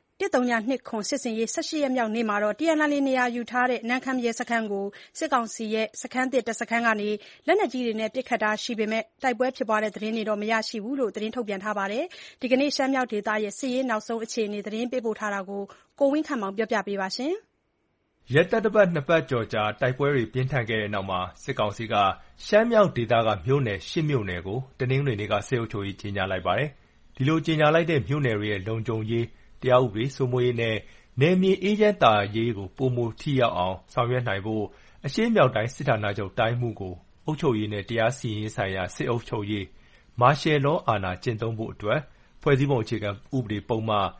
1029စစ်စင်ရေး18ရက်မြောက်နေ့မှာTNLA နေရာယူထားတဲ့နန်းခမ်းရဲစခန်းကိုစစ်ကောင်စီရဲ့စခန်းသစ်တစ်စခန်းကနေလက်နက်ကြီးတွေနဲ့ပစ်ခတ်တာရှိပေမဲ့တိုက်ပွဲဖြစ်ပွားတဲ့သတင်းတွေတော့မရရှိဘူးလို့သတင်းထုတ်ပြန်ထားပါတယ်။ဒီကနေ့ရှမ်းမြောက်ဒေသရဲ့စစ်ရေးနောက်ဆုံးအခြေအနေသတင်းပေးပို့ထားတာကိုကိုဝင်းခန့်မောင်ပြောပြပေးပါရှင်။ရက်သက်တစ်ပတ်2ပတ်ကျော်ကြာတိုက်ပွဲတွေပြင်းထန်ခဲ့တဲ့နောက်မှာစစ်ကောင်စီကရှမ်းမြောက်ဒေသကမြို့နယ်10မြို့နယ်ကိုတနင်္ဂနွေနေ့ကစစ်အုပ်ချုပ်ရေးကြေညာလိုက်ပါတယ်။ဒီလိုကြေညာလိုက်တဲ့မြို့နယ်တွေရဲ့လုံခြုံရေးတရားဥပဒေစိုးမိုးရေးနဲ့နယ်မြေအေးချမ်းသာရေးကိုပိုမိုထိရောက်အောင်ဆောင်ရွက်နိုင်ဖို့အရှေ့မြောက်တိုင်းစစ်ဌာနချုပ်တိုင်းမှုကိုအုပ်ချုပ်ရေးနဲ့တရားစီရင်ရေးဆိုင်ရာစစ်အုပ်ချုပ်ရေးမာရှယ်လောအာဏာကျင့်သုံးဖို့အတွက်ဖွဲ့စည်းပုံအခြေခံဥပဒေပုံမှန်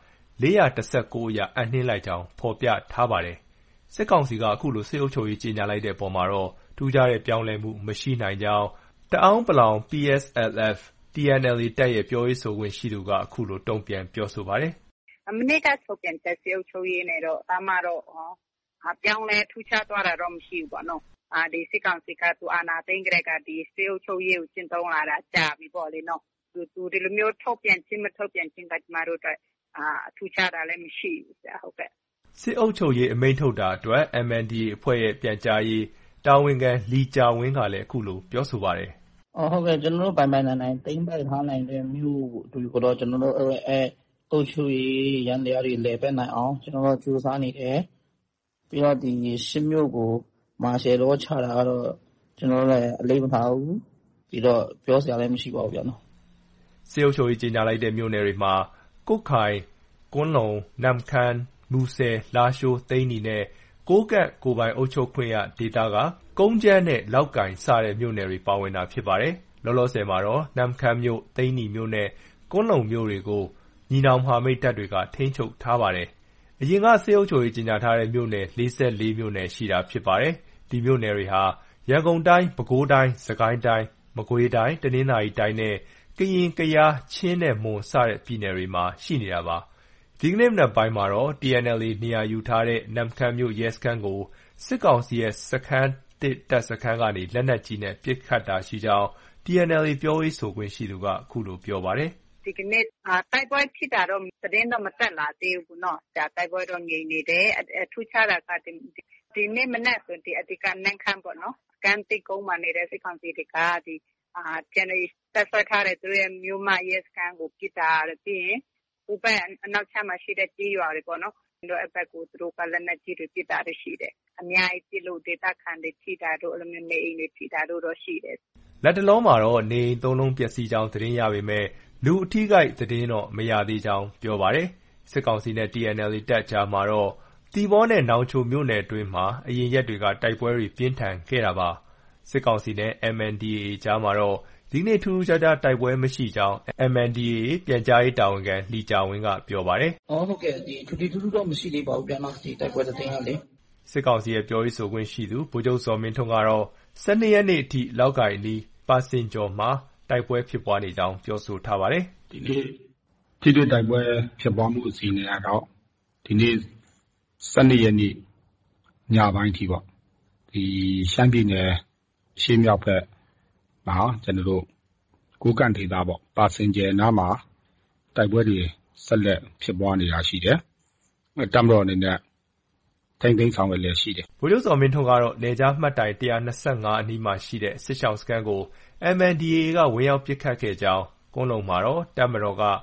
419အရအပ်နှင်းလိုက်ကြောင်းဖော်ပြထားပါတယ်။စစ်ကောင်စီကအခုလိုစစ်အုပ်ချုပ်ရေးကြေညာလိုက်တဲ့အပေါ်မှာတော့ထူးခြားတဲ့ပြောင်းလဲမှုမရှိနိုင်ကြောင်းတအောင်းပလောင် PSLF TNLA တပ်ရဲ့ပြောရေးဆိုခွင့်ရှိသူကအခုလိုတုံ့ပြန်ပြောဆိုပါတယ်။မနေ့ကထုတ်ပြန်တဲ့စစ်အုပ်ချုပ်ရေးနဲ့တော့ဒါမှတော့ပြောင်းလဲထူးခြားသွားတာတော့မရှိဘူးပေါ့နော်။ဒီစစ်ကောင်စီကသူအာဏာသိမ်းကြတဲ့ကဒီစစ်အုပ်ချုပ်ရေးကိုကျင့်သုံးလာတာကြာပြီပေါ့လေနော်။သူဒီလိုမျိုးထုတ်ပြန်ခြင်းမထုတ်ပြန်ခြင်းကကျမတို့အတွက်ထူးခြားတာလည်းမရှိဘူးဆရာဟုတ်ကဲ့။စစ်အုပ်ချုပ်ရေးအမိန့်ထုတ်တာအတွက် MNDAA အဖွဲ့ရဲ့ပြန်ကြားရေးတာဝန်ခံလီကြာဝင်းကလည်းအခုလိုပြောဆိုပါတယ်။ဟုတ်ကဲ့ကျွန်တော်တို့ပိုင်နိုင်သိမ်းပိုက်ထားနိုင်တဲ့မြို့တွေကိုတော့ကျွန်တော်တို့အုပ်ချုပ်ရေးရန်တရားတွေလည်ပတ်နိုင်အောင်ကျွန်တော်တို့ကြိုးစားနေတယ်ပြီးတော့ဒီ10မြို့ကိုမာရှယ်လောချတာကတော့ကျွန်တော်တို့လည်းအလေးမထားဘူးပြီးတော့ပြောစရာလည်းမရှိပါဘူးဗျာနော်စစ်အုပ်ချုပ်ရေးကြေညာလိုက်တဲ့မြို့နယ်တွေမှာကုတ်ခိုင်ကွန်းလုံနမ်ခမ်းမူဆယ်လာရှိုးသိန်းနီနဲ့ကိုးကတ်ကိုပိုင်အုပ်ချုပ်ခွင့်ရဒေသကကုန်းကျန်းနဲ့လောက်ကင်စတဲ့မြို့နယ်တွေပါဝင်တာဖြစ်ပါတယ်လောလောဆယ်မှာတော့နမ်ခမ်းမြို့သိန်းနီမြို့နဲ့ကွန်းလုံမြို့တွေကိုညီနောင်မဟာမိတ်တပ်တွေကထိန်းချုပ်ထားပါတယ်။အရင်ကစစ်အုပ်ချုပ်ရေးကြေညာထားတဲ့မြို့နယ်44မြို့နယ်ရှိတာဖြစ်ပါတယ်။ဒီမြို့နယ်တွေဟာရန်ကုန်တိုင်းပဲခူးတိုင်းစကိုင်းတိုင်းမကွေးတိုင်းတနင်္သာရီတိုင်းနဲ့ကရင်ကယားချင်းနဲ့မွန်စတဲ့ပြည်နယ်တွေမှာရှိနေတာပါ။ဒီကနေ့မနက်ပိုင်းမှာတော့ TNLA နေရာယူထားတဲ့နမ်ခမ်းမြို့ရဲစခန်းကိုစစ်ကောင်စီရဲ့စခန်းတပ်စခန်းကနေလက်နက်ကြီးနဲ့ပစ်ခတ်တာရှိကြောင်း TNLA ပြောရေးဆိုခွင့်ရှိသူကအခုလိုပြောပါတယ်။ဒီကနေ့တိုက်ပွဲဖြစ်တာတော့သတင်းတော့မတက်လာသေးဘူးနော်။တိုက်ပွဲတော့ငြိမ်နေတယ်။ထူးခြားတာကဒီနေ့မနက်ဆိုအဓိကနန်းခမ်းပေါ့နော်။ကမ်းတိတ်ကုန်းမှာနေတဲ့စစ်ကောင်စီတွေကပြန်တပ်ဆွဲထားတဲ့သူရဲ့မြို့မရဲစခန်းကိုပစ်တာပြီးရင်ဥပဒေအနောက်ချမ်းမှာရှိတဲ့ကြေးရွာတွေပေါ့နော်။တို့အဘက်ကိုသူတို့ကလက်နက်ကြီးတွေပစ်တာရှိတယ်။အများကြီးပစ်လို့ဒေသခံတွေထိတာတို့အဲ့လိုမျိုးနေအိမ်တွေထိတာတို့တော့ရှိတယ်။လက်တလုံးမှာတော့နေအိမ်3လုံးပျက်စီးကြောင်းသတင်းရပေမဲ့လူအထိခိုက်သတင်းတော့မရသေးကြောင်းပြောပါတယ်။စစ်ကောင်စီနဲ့ TNLA တပ်ကြားမှာတော့တီဘောနဲ့နောင်ချိုမြို့နယ်အတွင်းမှာအရင်ရက်တွေကတိုက်ပွဲတွေပြင်းထန်ခဲ့တာပါ။စစ်ကောင်စီနဲ့ MNDAA ကြားမှာတော့ဒီနေ့ထူးခြားတိုက်ပွဲမရှိကြောင်း MNDAA ပြန်ကြားရေးတာဝန်ခံလီကြာဝင်းကပြောပါတယ်။ဟုတ်ကဲ့ဒီထူးထူးတော့မရှိသေးပါဘူးဗျာနော်ဒီတိုက်ပွဲသတင်းကလေစစ်ကောင်စီရဲ့ပြောရေးဆိုခွင့်ရှိသူဗိုလ်ချုပ်စောမင်းထွန်းကတော့12ရက်နေ့အထိလောက်ကိုင်အနီးပါစင်ကျော်မှာတိုက်ပွဲဖြစ်ပွားနေကြောင်းပြောဆိုထားပါတယ်။ဒီနေ့ထိတွေ့တိုက်ပွဲဖြစ်ပွားမှုအစီအစဉ်ကတော့ဒီနေ့12ရက်နေ့ညပိုင်းထိပေါ့။ဒီရှမ်းပြည်နယ်ရှေ့မြောက်ဘက်မှာကျွန်တော်တို့ကိုးကန့်ဒေသပေါ့ပါစင်ကျယ်နားမှာတိုက်ပွဲတွေဆက်လက်ဖြစ်ပွားနေတာရှိတယ်။တပ်မတော်အနေနဲ့ထိန်းသိမ်းဆောင်ရွက်လျက်ရှိတယ်။ဗိုလ်ချုပ်စောမင်းထွန်းကတော့နေကြားမှတ်တိုင်125အနီးမှာရှိတဲ့စစ်ရှောင်းစခန်းကို MNDAA ကဝင်ရောက်ပစ်ခတ်ခဲ့ကြောင်းကွန်းလုံမှာတော့တပ်မတော်က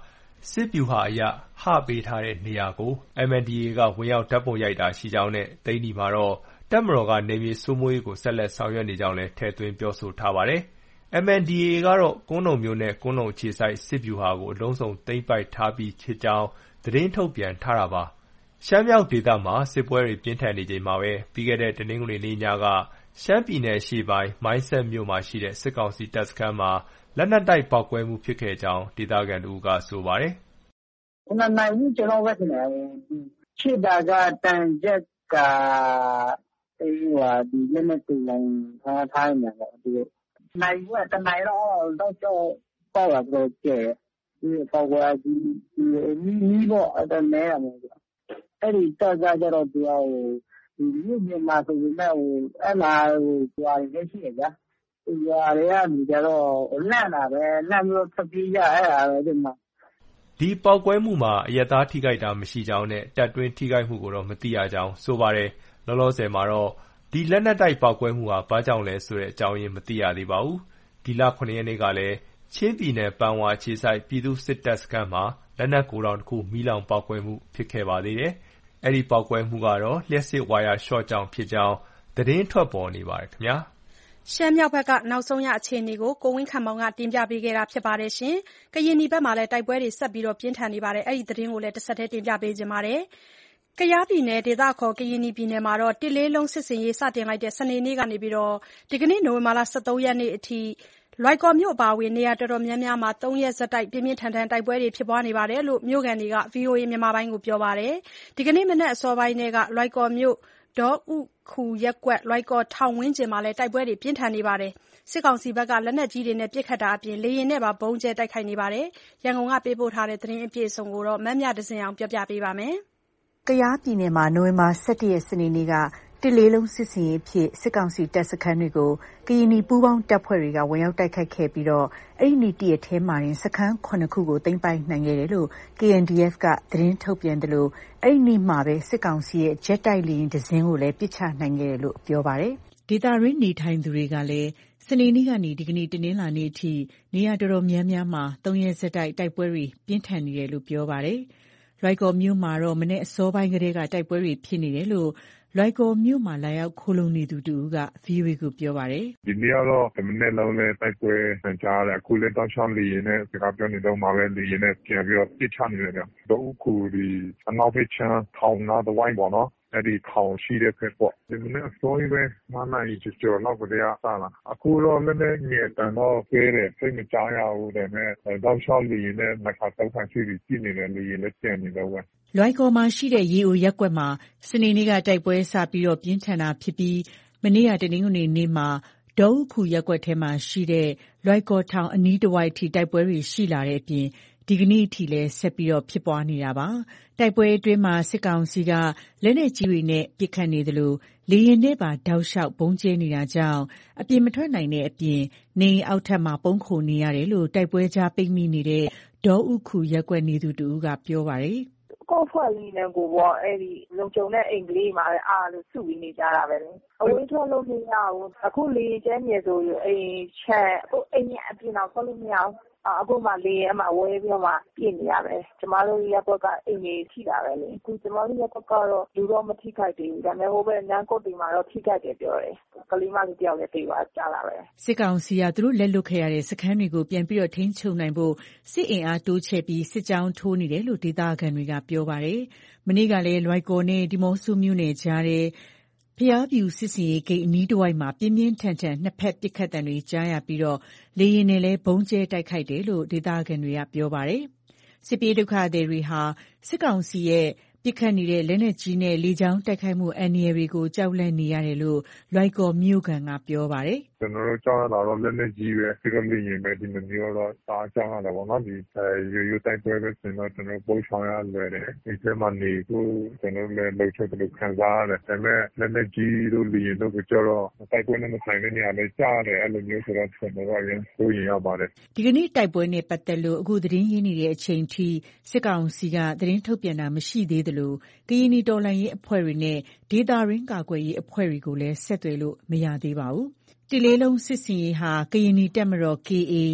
စစ်ဗျူဟာအရဟပေးထားတဲ့နေရာကို MNDAA ကဝင်ရောက်ဓာတ်ပုံရိုက်တာရှိကြောင်းနဲ့သိန္နီမှာတော့တပ်မတော်ကနယ်မြေစိုးမိုးရေးကိုဆက်လက်ဆောင်ရွက်နေကြောင်းလည်းထည့်သွင်းပြောဆိုထားပါတယ်။ MNDAA ကတော့ကွမ်းလုံမြို့နဲ့ကွမ်းလုံအခြေစိုက်စစ်ဗျူဟာကိုအလုံးစုံသိမ်းပိုက်ထားပြီးဖြစ်ကြောင်းသတင်းထုတ်ပြန်ထားတာပါ။ရှမ်းမြောက်ဒေသမှာစစ်ပွဲတွေပြင်းထန်နေချိန်မှာပဲပြီးခဲ့တဲ့တနင်္ဂနွေနေ့ညကရှမ်းပြည်နယ်အရှေ့ပိုင်းမိုင်းဆတ်မြို့မှာရှိတဲ့စစ်ကောင်စီတပ်စခန်းမှာလက်နက်တိုက်ပေါက်ကွဲမှုဖြစ်ခဲ့ကြောင်းဒေသခံတဦးကဆိုပါတယ်။ 7 နာရီကျော်လောက်ပဲထင်တယ်။ဖြစ်တာကတန်ကြပ်ကဒီလက်နက်တူလောင်ထားတဲ့နေရာပေါ့သူတို့။နာရီဝက်1နာရီလောက်တောက်လျှောက်ပေါက်တာတော်တော်ကျယ်တယ်။ပြီးတော့ပေါက်ကွဲမီးပေါ့နဲတာမဟုတ်ဘူး။အဲ့ဒီတပ်ကကျတော့သူကမြို့ပြင်မှာဆိုပေမဲ့အဲ့မှာရွာတွေလည်းရှိတယ်ဗျာ။ရွာတွေကလူကြတော့လန့်တာပဲလန့်ပြီးတော့ထွက်ပြေးကြအဲ့ဒါပဲဒီမှာဒီပေါက်ကွဲမှုမှာအရပ်သားထိခိုက်တာမရှိကြောင်းနဲ့တပ်တွင်းထိခိုက်မှုကိုတော့မသိရကြောင်းဆိုပါတယ်။လောလောဆယ်မှာတော့ဒီလက်နက်တိုက်ပေါက်ကွဲမှုဟာဘာကြောင့်လဲဆိုတဲ့အကြောင်းရင်းမသိရသေးပါဘူး။ဒီလ 7 ရက်နေ့ကလည်းချင်းပြည်နယ်ပန်ဝါအခြေစိုက်ပြည်သူ့စစ်တပ်စခန်းမှာလက်နက်ဂိုဒေါင်တစ်ခုမီးလောင်ပေါက်ကွဲမှုဖြစ်ခဲ့ပါသေးတယ်။အဲ့ဒီပေါက်ကွဲမှုကတော့လျှပ်စစ်ဝါယာရှော့ကြောင့်ဖြစ်ကြောင်းသတင်းထွက်ပေါ်နေပါတယ်ခင်ဗျာ။ရှမ်းမြောက်ဘက်ကနောက်ဆုံးရအခြေအနေကိုကိုဝင်းခန့်မောင်ကတင်ပြပေးခဲ့တာဖြစ်ပါတယ်။ကရင်နီဘက်မှာလည်းတိုက်ပွဲတွေဆက်ပြီးပြင်းထန်နေပါတယ်။အဲ့ဒီသတင်းကိုလည်းတစ်ဆက်တည်းတင်ပြပေးခြင်းပါတယ်။ကယားပြည်နယ်ဒေသခေါ်ကရင်နီပြည်နယ်မှာတစ်လေးလုံးစစ်စင်ရေးစတင်လိုက်တဲ့စနေနေ့ကနေဒီကနေ့နိုဝင်ဘာလ 13 ရက်နေ့အထိလွိုင်ကော်မြို့အပါအဝင်နေရာတော်တော်များများမှာ3 ရက်ဆက်တိုက်ပြင်းပြင်းထန်ထန်တိုက်ပွဲတွေဖြစ်ပွားနေတယ်လို့မြို့ခံတွေက VOA မြန်မာပိုင်းကိုပြောပါတယ်။ဒီကနေ့မနက်အစောပိုင်းကလွိုင်ကော်မြို့ဒေါဥခူရပ်ကွက်လွိုင်ကော်ထောင်ဝင်းကျင်မှာလည်းတိုက်ပွဲတွေပြင်းထန်နေပါတယ်။စစ်ကောင်စီဘက်ကလက်နက်ကြီးတွေနဲ့ပစ်ခတ်တာအပြင်လေယာဉ်နဲ့ပါဗုံးကျဲတိုက်ခိုက်နေပါတယ်။ရန်ကုန်ကပေးပို့ထားတဲ့သတင်းအပြည့်အစုံကိုမမြဒဇင်အောင်ပြောပြပေးပါမယ်။ကယားပြည်နယ်မှာနိုဝင်ဘာ 17 ရက်စနေနေ့ကတစ်လေးလုံးစစ်စင်ရေးဖြစ်စစ်ကောင်စီတပ်စခန်းတွေကိုကရင်နီပူးပေါင်းတပ်ဖွဲ့တွေကဝင်ရောက်တိုက်ခိုက်ခဲ့ပြီးအဲ့ဒီနေ့တရက်ထဲမှာစခန်း9ခုကိုသိမ်းပိုက်နိုင်ခဲ့တယ်လို့ KNDF ကသတင်းထုတ်ပြန်တယ်လို့အဲ့ဒီနေ့မှာပဲစစ်ကောင်စီရဲ့ဂျက်တိုက်လေယာဉ်တစ်စင်းကိုလည်းပစ်ချနိုင်ခဲ့တယ်လို့ပြောပါတယ်။ဒေသရင်းနေထိုင်သူတွေကလည်းစနေနေ့ကနေဒီကနေ့တနင်္လာနေ့အထိနေရာတော်တော်များများမှာ3 ရက်ဆက်တိုက်ပွဲတွေပြင်းထန်နေတယ်လို့ပြောပါတယ်။လွိုင်ကော်မြို့မှာတော့မနေ့အစောပိုင်းကတည်းကတိုက်ပွဲတွေဖြစ်နေတယ်လို့လွိုင်ကော်မြို့မှာလာရောက်ခိုလုံနေသူတူက VOA ကိုပြောပါတယ်။ဒီနေ့ကတော့တမနက်လုံးလည်းတိုက်ပွဲဆင်ကြားတယ်အခုလည်းတောက်ချောင်းလေရင်နဲ့စကားပြောနေတော့မှာပဲလေရင်နဲ့ပြန်ပြီးတော့ပစ်ချနေတယ်ဗျ။တော့အခုဒီအနောက်ဘက်ချမ်းထောင်နာတဝိုင်းပေါ့နော်။အဲ့ဒီထောင်ရှိတဲ့ဖက်ပေါ့ဒီမနေ့အစောကြီးပဲ9 နာရီကျော်လောက်ကတည်းကစလာအခုတော့လည်းငယ်တန်တော့ကျဲတယ်စိတ်မကြားရဘူးဒါပေမဲ့တောက်ချောင်းလေရင်နဲ့နှစ်ခါသုံးခါရှိပြီကြည့်နေတယ်လေရင်လည်းပြန်နေတော့ပဲလွိုင်ကော်မှာရှိတဲ့ရေအိုရပ်ကွက်မှာစနေနေ့ကတိုက်ပွဲစပြီးပြင်းထန်တာဖြစ်ပြီးမနေ့ကတနင်္ဂနွေနေ့မှာဒေါဥခူရပ်ကွက်ထဲမှာရှိတဲ့လွိုင်ကော်ထောင်အနီးတစ်ဝိုက်ထိတိုက်ပွဲတွေရှိလာတဲ့အပြင်ဒီကနေ့အထိလည်းဆက်ပြီးဖြစ်ပွားနေတာပါတိုက်ပွဲအတွင်းမှာစစ်ကောင်စီကလက်နက်ကြီးတွေနဲ့ပစ်ခတ်နေတယ်လို့လေရင်နဲ့ပါတောက်လျှောက်ပုံကျဲနေတာကြောင့်အပြင်မထွက်နိုင်တဲ့အပြင်နေအောက်ထပ်မှာပုန်းခိုနေရတယ်လို့တိုက်ပွဲကြားပိတ်မိနေတဲ့ဒေါဥခူရပ်ကွက်နေသူတူကပြောပါတယ်ကော့ဖွက်လေးနဲ့ကိုပေါ့အဲ့ဒီလုံခြုံတဲ့အိမ်ကလေးမှာပဲအားလို့စုပြီးနေကြတာပဲလေအဝေးထွက်လို့မရဘူးအခုလေကျဲမြေဆိုအိမ်ချက်အခုအိမ်ရဲ့အပြင်တော့ထွက်လို့မရဘူးအခုမှလေအမဝဲပြီးတော့မှပြင်နေရပဲကျမတို့ရက်ကွက်ကအိမ်ကြီးထိတာပဲလေအခုကျမတို့ရက်ကွက်ကတော့လူတော့မထိခိုက်သေးဘူးဒါပေမဲ့ဟိုဘက်နန်းကုတ်တွေမှာတော့ထိခိုက်တယ်ပြောတယ်ကလေးမလေးတယောက်လည်းပြေးသွားကြလာပဲစစ်ကောင်စီကသူတို့လက်လွတ်ခဲ့ရတဲ့စခန်းတွေကိုပြန်ပြီးထိန်းချုပ်နိုင်ဖို့စစ်အင်အားတိုးချဲ့ပြီးစစ်ကြောင်းထိုးနေတယ်လို့ဒေသခံတွေကပြောပါတယ်မနေ့ကလည်းလွိုင်ကော်နဲ့ဒီမော့ဆိုမြို့နယ်ကြားတဲ့ဖျားပြူစစ်စင်ရေးဂိတ်အနီးတစ်ဝိုက်မှာပြင်းပြင်းထန်ထန်နှစ်ဖက်ပစ်ခတ်တံတွေကြားရပြီးလေရင်နဲ့လည်းဘုံကျဲတိုက်ခိုက်တယ်လို့ဒေသခံတွေကပြောပါတယ်စစ်ပြေးဒုက္ခသည်တွေဟာစစ်ကောင်စီရဲ့ပစ်ခတ်နေတဲ့လက်နက်ကြီးနဲ့လေကြောင်းတိုက်ခိုက်မှုအန္တရာယ်တွေကိုကြောက်လန့်နေရတယ်လို့လွိုင်ကော်မြို့ခံကပြောပါတယ်ကျွန်တော်တို့ကြောက်ရတာတော့လက်နက်ကြီးပဲဒီကနေ့ရင်ပဲဒီမျိုးတော့စားကြောက်ရတာပေါ့နော်ဒီရိုးတိုက်ပွဲပဲဆိုတော့ကျွန်တော်ပို့ဆောင်ရလွယ်တယ်ဒီထဲမှာနေကိုကျွန်တော်လည်းလှုပ်ချက်တို့ခံစားရတယ်ဒါပေမဲ့လက်နက်ကြီးတို့လေရင်တို့ကိုကြောက်တော့တိုက်ပွဲနဲ့မဆိုင်တဲ့နေရာလေးကြားတယ်အဲ့လိုမျိုးဆိုတော့ကျွန်တော်ကရင်ကိုရင်ရပါတယ်ဒီကနေ့တိုက်ပွဲနဲ့ပတ်သက်လို့အခုသတင်းရင်းနေတဲ့အချိန်ထိစစ်ကောင်စီကသတင်းထုတ်ပြန်တာမရှိသေးသလိုကရင်နီတော်လှန်ရေးအဖွဲ့တွေနဲ့ဒေသရင်းကာကွယ်ရေးအဖွဲ့တွေကိုလည်းဆက်သွယ်လို့မရသေးပါဘူး။တစ်လေးလုံးစစ်စင်ရေးဟာကရင်နီတပ်မတော် KA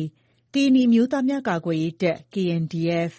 ကရင်နီအမျိုးသားများကာကွယ်ရေးတပ် KNDF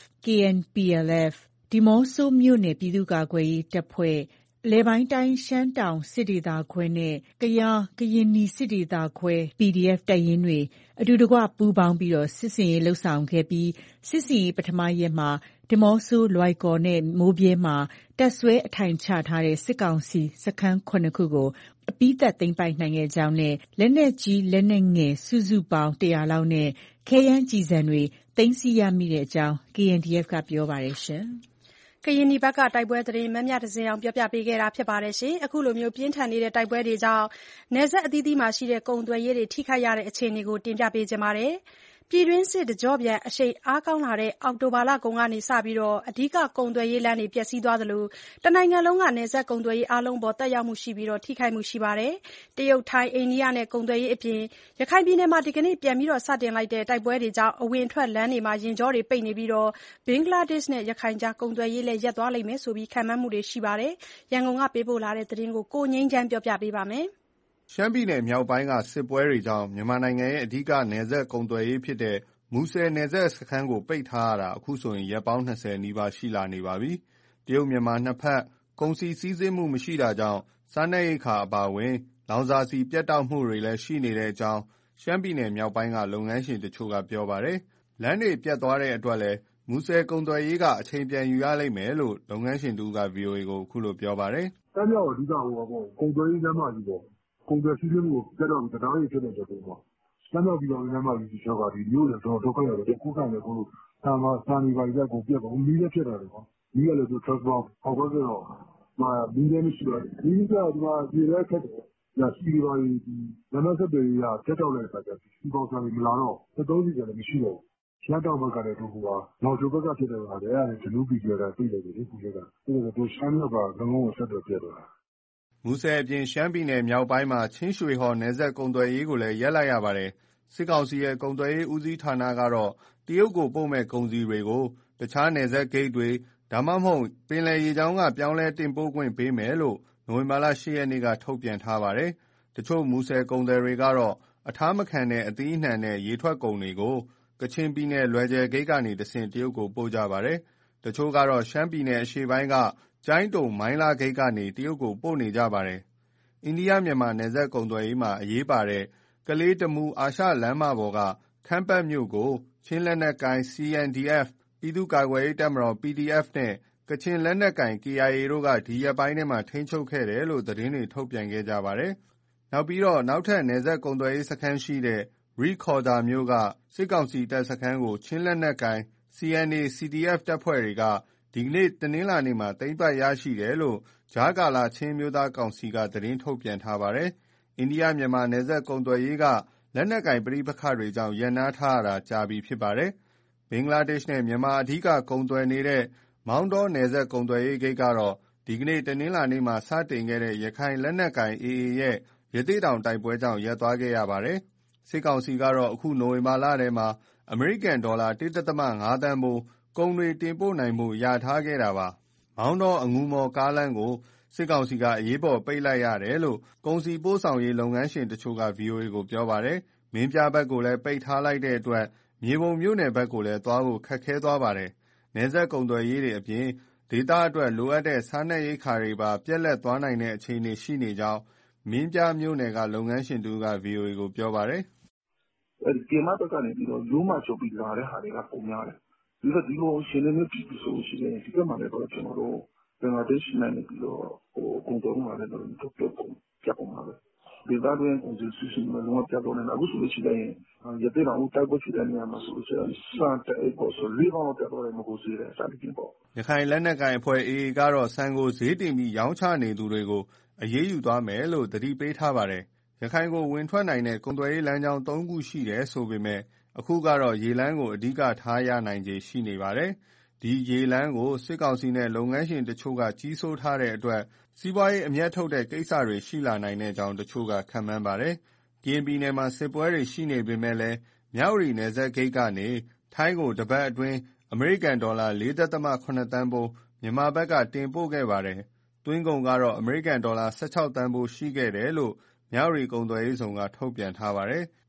KNPLF ဒီးမော့ဆိုမြို့နယ်ပြည်သူ့ကာကွယ်ရေးတပ်ဖွဲ့အလယ်ပိုင်းတိုင်းရှမ်းတောင်စစ်ဒေသခွဲနဲ့ကရင်နီစစ်ဒေသခွဲ PDF တပ်ရင်းတွေအတူတကွပူးပေါင်းပြီးစစ်ဆင်ရေးလှုပ်ဆောင်ခဲ့ပြီးစစ်ဆင်ရေးပထမရက်မှာဒီးမော့ဆိုလွိုင်ကော်နဲ့မိုးဗြဲမှာတပ်စွဲအထိုင်ချထားတဲ့စစ်ကောင်စီစခန်း9ခုကိုအပြီးသတ်သိမ်းပိုက်နိုင်ခဲ့ကြောင်းနဲ့လက်နက်ကြီးလက်နက်ငယ်စုစုပေါင်း100လောက်နဲ့ခဲယမ်းကျည်ဆံတွေသိမ်းဆည်းရမိတဲ့အကြောင်း KNDF ကပြောပါတယ်ရှင်ကရင်နီဘက်ကတိုက်ပွဲသတင်းမမြတစင်အောင်ပြောပြပေးခဲ့တာဖြစ်ပါတယ်ရှင်အခုလိုမျိုးပြင်းထန်နေတဲ့တိုက်ပွဲတွေကြောင့်နယ်စပ်အသီးသီးမှာရှိတဲ့ကုန်သွယ်ရေးတွေထိခိုက်ရတဲ့အခြေအနေကိုတင်ပြပေးကြပါမယ်ပြည်တွင်းစစ်တကြော့ပြန်အရှိန်အားကောင်းလာတဲ့အောက်တိုဘာလကုန်ကနေစပြီးအဓိကကုန်သွယ်ရေးလမ်းတွေပျက်စီးသွားသလိုတနိုင်ငံလုံးကနယ်စပ်ကုန်သွယ်ရေးအားလုံးပေါ်တက်ရောက်မှုရှိပြီးထိခိုက်မှုရှိပါတယ်။တရုတ်ထိုင်းအိန္ဒိယနဲ့ကုန်သွယ်ရေးအပြင်ရခိုင်ပြည်နယ်မှာဒီကနေ့ပြန်ပြီးစတင်လိုက်တဲ့တိုက်ပွဲတွေကြောင့်အဝင်ထွက်လမ်းတွေမှာယာဉ်ကြောတွေပိတ်နေပြီးဘင်္ဂလားဒေ့ရှ်နဲ့ရခိုင်ကြားကုန်သွယ်ရေးလည်းရပ်သွားလိမ့်မယ်ဆိုပြီးခန့်မှန်းမှုတွေရှိပါတယ်။ရန်ကုန်ကပေးပို့လာတဲ့သတင်းကိုကိုငိမ့်ချမ်းပြောပြပေးပါမယ်။ရှမ်းပြည်နယ်မြောက်ပိုင်းကစစ်ပွဲတွေကြောင့်မြန်မာနိုင်ငံရဲ့အဓိကနယ်စပ်ကုန်သွယ်ရေးဖြစ်တဲ့မူဆယ်နယ်စပ်စခန်းကိုပိတ်ထားရတာအခုဆိုရင်ရက်ပေါင်း20နီးပါးရှိလာနေပါပြီ။တရုတ်မြန်မာနှစ်ဖက်ကုန်စည်စည်းစိမ်မှုမရှိတာကြောင့်စားနပ်ရိက္ခာအပါအဝင်လောင်စာဆီပြတ်တောက်မှုတွေလည်းရှိနေတဲ့အကြောင်းရှမ်းပြည်နယ်မြောက်ပိုင်းကလုပ်ငန်းရှင်တချို့ကပြောပါတယ်။လမ်းတွေပြတ်သွားတဲ့အတွက်လည်းမူဆယ်ကုန်သွယ်ရေးကအချိန်ပြန်ယူရလိမ့်မယ်လို့လုပ်ငန်းရှင်တူက VOA ကိုအခုလိုပြောပါတယ်။တမ်းမြောက်အဓိကကုန်သွယ်ရေးလမ်းမကြီးပေါ့။ကုန်သွယ်စည်းစိမ်မှုပြတ်တော့တရားရေးဖြစ်တဲ့အတွက်ပေါ့။လမ်းမကြီးတော်လမ်းမကြီးဒီချောကဒီမျိုးလည်းတော့ဒုက္ခရတယ်ကိုခံတယ်ကိုစာနေပါရက်ကိုပြတ်ကုန်မီးလည်းဖြစ်တယ်ပေါ့။မီးလည်းသူ transport ဟောက်တော့မီးလည်းမရှိတော့မီးကဒီမှာဒီရဲခက်တယ်။ညာစီပါဒီလမ်းမဆက်တွေရတက်တော့တဲ့အခါကျစီပေါစာတွေမလာတော့သုံးစီကြလည်းမရှိတော့ဘူး။ရှမ်းတောင်ဘက်ကလည်းတို့ကနောက်ကျောဘက်ကဖြစ်တဲ့ဟာလည်းအဲ့ဒါဂျနူးပြည်ကျတာသိတယ်လေခုကအဲ့ဒါတို့ရှမ်းမြောက်ကငုံကိုဆက်တော့ပြတ်သွားတာမူဆယ်အပြင်ရှမ်းပြည်နယ်မြောက်ပိုင်းမှာချင်းရွှေဟော်နယ်စပ်ကုန်သွယ်ရေးကိုလည်းရပ်လိုက်ရပါတယ်။စစ်ကောင်စီရဲ့ကုန်သွယ်ရေးဦးစီးဌာနကတော့တရုတ်ကိုပို့မဲ့ကုန်စည်တွေကိုတခြားနယ်စပ်ဂိတ်တွေဒါမှမဟုတ်ပင်လယ်ရေကြောင်းကပြောင်းလဲတင်ပို့ခွင့်ပေးမယ်လို့နိုဝင်ဘာလ10ရက်နေ့ကထုတ်ပြန်ထားပါတယ်။တချို့မူဆယ်ကုန်သည်တွေကတော့အထားမခံတဲ့အသီးအနှံနဲ့ရေထွက်ကုန်တွေကိုကချင်ပြည်နယ်လွယ်ဂျယ်ဂိတ်ကနေတဆင့်တရုတ်ကိုပို့ကြပါတယ်။တချို့ကတော့ရှမ်းပြည်နယ်အရှေ့ပိုင်းကကျိုင်းတုံမိုင်းလားဂိတ်ကနေတရုတ်ကိုပို့နေကြပါတယ်။အိန္ဒိယမြန်မာနယ်စပ်ကုန်သွယ်ရေးမှာအရေးပါတဲ့ကလေးတမူအာရှလမ်းမပေါ်ကခမ်းပတ်မြို့ကိုချင်းလက်နက်ကိုင် CNDF ပြည်သူ့ကာကွယ်ရေးတပ်မတော် PDF နဲ့ကချင်လက်နက်ကိုင် KIA တို့ကဒီရက်ပိုင်းထဲမှာထိန်းချုပ်ခဲ့တယ်လို့သတင်းတွေထုတ်ပြန်ခဲ့ကြပါတယ်။နောက်ပြီးနောက်ထပ်နယ်စပ်ကုန်သွယ်ရေးစခန်းရှိတဲ့ရီခေါ်ဒါမြို့ကစစ်ကောင်စီတပ်စခန်းကိုချင်းလက်နက်ကိုင် CNA CDF တပ်ဖွဲ့တွေကဒီနေ့တနင်္လာနေ့မှာသိမ်းပိုက်ရရှိတယ်လို့ကြားကာလချင်းမျိုးသားကောင်စီကသတင်းထုတ်ပြန်ထားပါတယ်။အိန္ဒိယမြန်မာနယ်စပ်ကုန်သွယ်ရေးကလက်နက်ကိုင်ပဋိပက္ခတွေကြောင့်ရပ်နားထားရတာကြာပြီဖြစ်ပါတယ်။ဘင်္ဂလားဒေ့ရှ်နဲ့မြန်မာအဓိကကုန်သွယ်နေတဲ့မောင်းတောနယ်စပ်ကုန်သွယ်ရေးဂိတ်ကတော့ဒီကနေ့တနင်္လာနေ့မှာစတင်ခဲ့တဲ့ရခိုင်လက်နက်ကိုင် AA ရဲ့ရသေ့တောင်တိုက်ပွဲကြောင့်ရပ်သွားခဲ့ရပါတယ်။စစ်ကောင်စီကတော့အခုနိုဝင်ဘာလထဲမှာအမေရိကန်ဒေါ်လာ 1.5 သန်းဖိုးကုန်တွေတင်ပို့နိုင်မှုရထားခဲ့တာပါ။မောင်းတောအငူမော်ကားလမ်းကိုစစ်ကောင်စီကအရေးပေါ်ပိတ်လိုက်ရတယ်လို့ကုန်စည်ပို့ဆောင်ရေးလုပ်ငန်းရှင်တချို့က VOA ကိုပြောပါတယ်။မင်းပြားဘက်ကိုလည်းပိတ်ထားလိုက်တဲ့အတွက်မြေပုံမြို့နယ်ဘက်ကိုလည်းသွားဖို့ခက်ခဲသွားပါတယ်။နယ်စပ်ကုန်သွယ်ရေးတွေအပြင်ဒေသအတွက်လိုအပ်တဲ့စားနပ်ရိက္ခာတွေပါပြက်လက်သွားနိုင်တဲ့အခြေအနေရှိနေကြောင်းမင်းပြားမြို့နယ်ကလုပ်ငန်းရှင်တူက VOA ကိုပြောပါတယ်။အဲ့ဒီကေမဘက်ကနေပြီးတော့ရိုးမချုပ်ပြီးလာတဲ့ဟာတွေကပုံများတယ်။ဒီလိုရှင်နေနေပြီဆိုရှင်ဒီကမှလည်းတော့ကျွန်တော်တို့ဘင်္ဂလားဒေ့ရှ်နဲ့ပြီးတော့ကုန်တော်မှာလည်းတော့တော့ပြတ်ကုန်ပါပဲ။ဒီသားတွေကုန်စည်စီးမှုလုံးဝပြတ်တော့နေတာအခုဆိုလို့ရှိရင်ရတဲ့တော့တိုက်ပွဲဖြစ်တဲ့နေရာမှာဆိုလို့ရှိရင်စံတဲ့ပေါ်ဆိုလေးပေါင်းပြတ်တော့တယ်မဟုတ်သေးတယ်စသဖြင့်ပေါ့။ရခိုင်လက်နက်ကိုင်အဖွဲ့ AA ကတော့စံကိုဈေးတင်ပြီးရောင်းချနေသူတွေကိုအရေးယူသွားမယ်လို့သတိပေးထားပါတယ်။ရခိုင်ကိုဝင်ထွက်နိုင်တဲ့ကုန်သွယ်ရေးလမ်းကြောင်း၃ခုရှိတယ်ဆိုပေမဲ့အခုကတော့ရေလမ်းကိုအဓိကထားရနိုင်ခြေရှိနေပါတယ်။ဒီရေလမ်းကိုစစ်ကောင်စီနဲ့လုပ်ငန်းရှင်တချို့ကကြီးစိုးထားတဲ့အတွက်စီးပွားရေးအမြတ်ထုတ်တဲ့ကိစ္စတွေရှိလာနိုင်တဲ့အကြောင်းတချို့ကခန့်မှန်းပါတယ်။ကရင်ပြည်နယ်မှာစစ်ပွဲတွေရှိနေပေမဲ့လည်းမြဝတီနယ်စပ်ဂိတ်ကနေထိုင်းကိုတပတ်အတွင်းအမေရိကန်ဒေါ်လာ 4.7 သန်းဖိုးမြန်မာဘက်ကတင်ပို့ခဲ့ပါတယ်။သွင်းကုန်ကတော့အမေရိကန်ဒေါ်လာ 16 သန်းဖိုးရှိခဲ့တယ်လို့မြဝတီကုန်သွယ်ရေးဆောင်ကထုတ်ပြန်ထားပါတယ်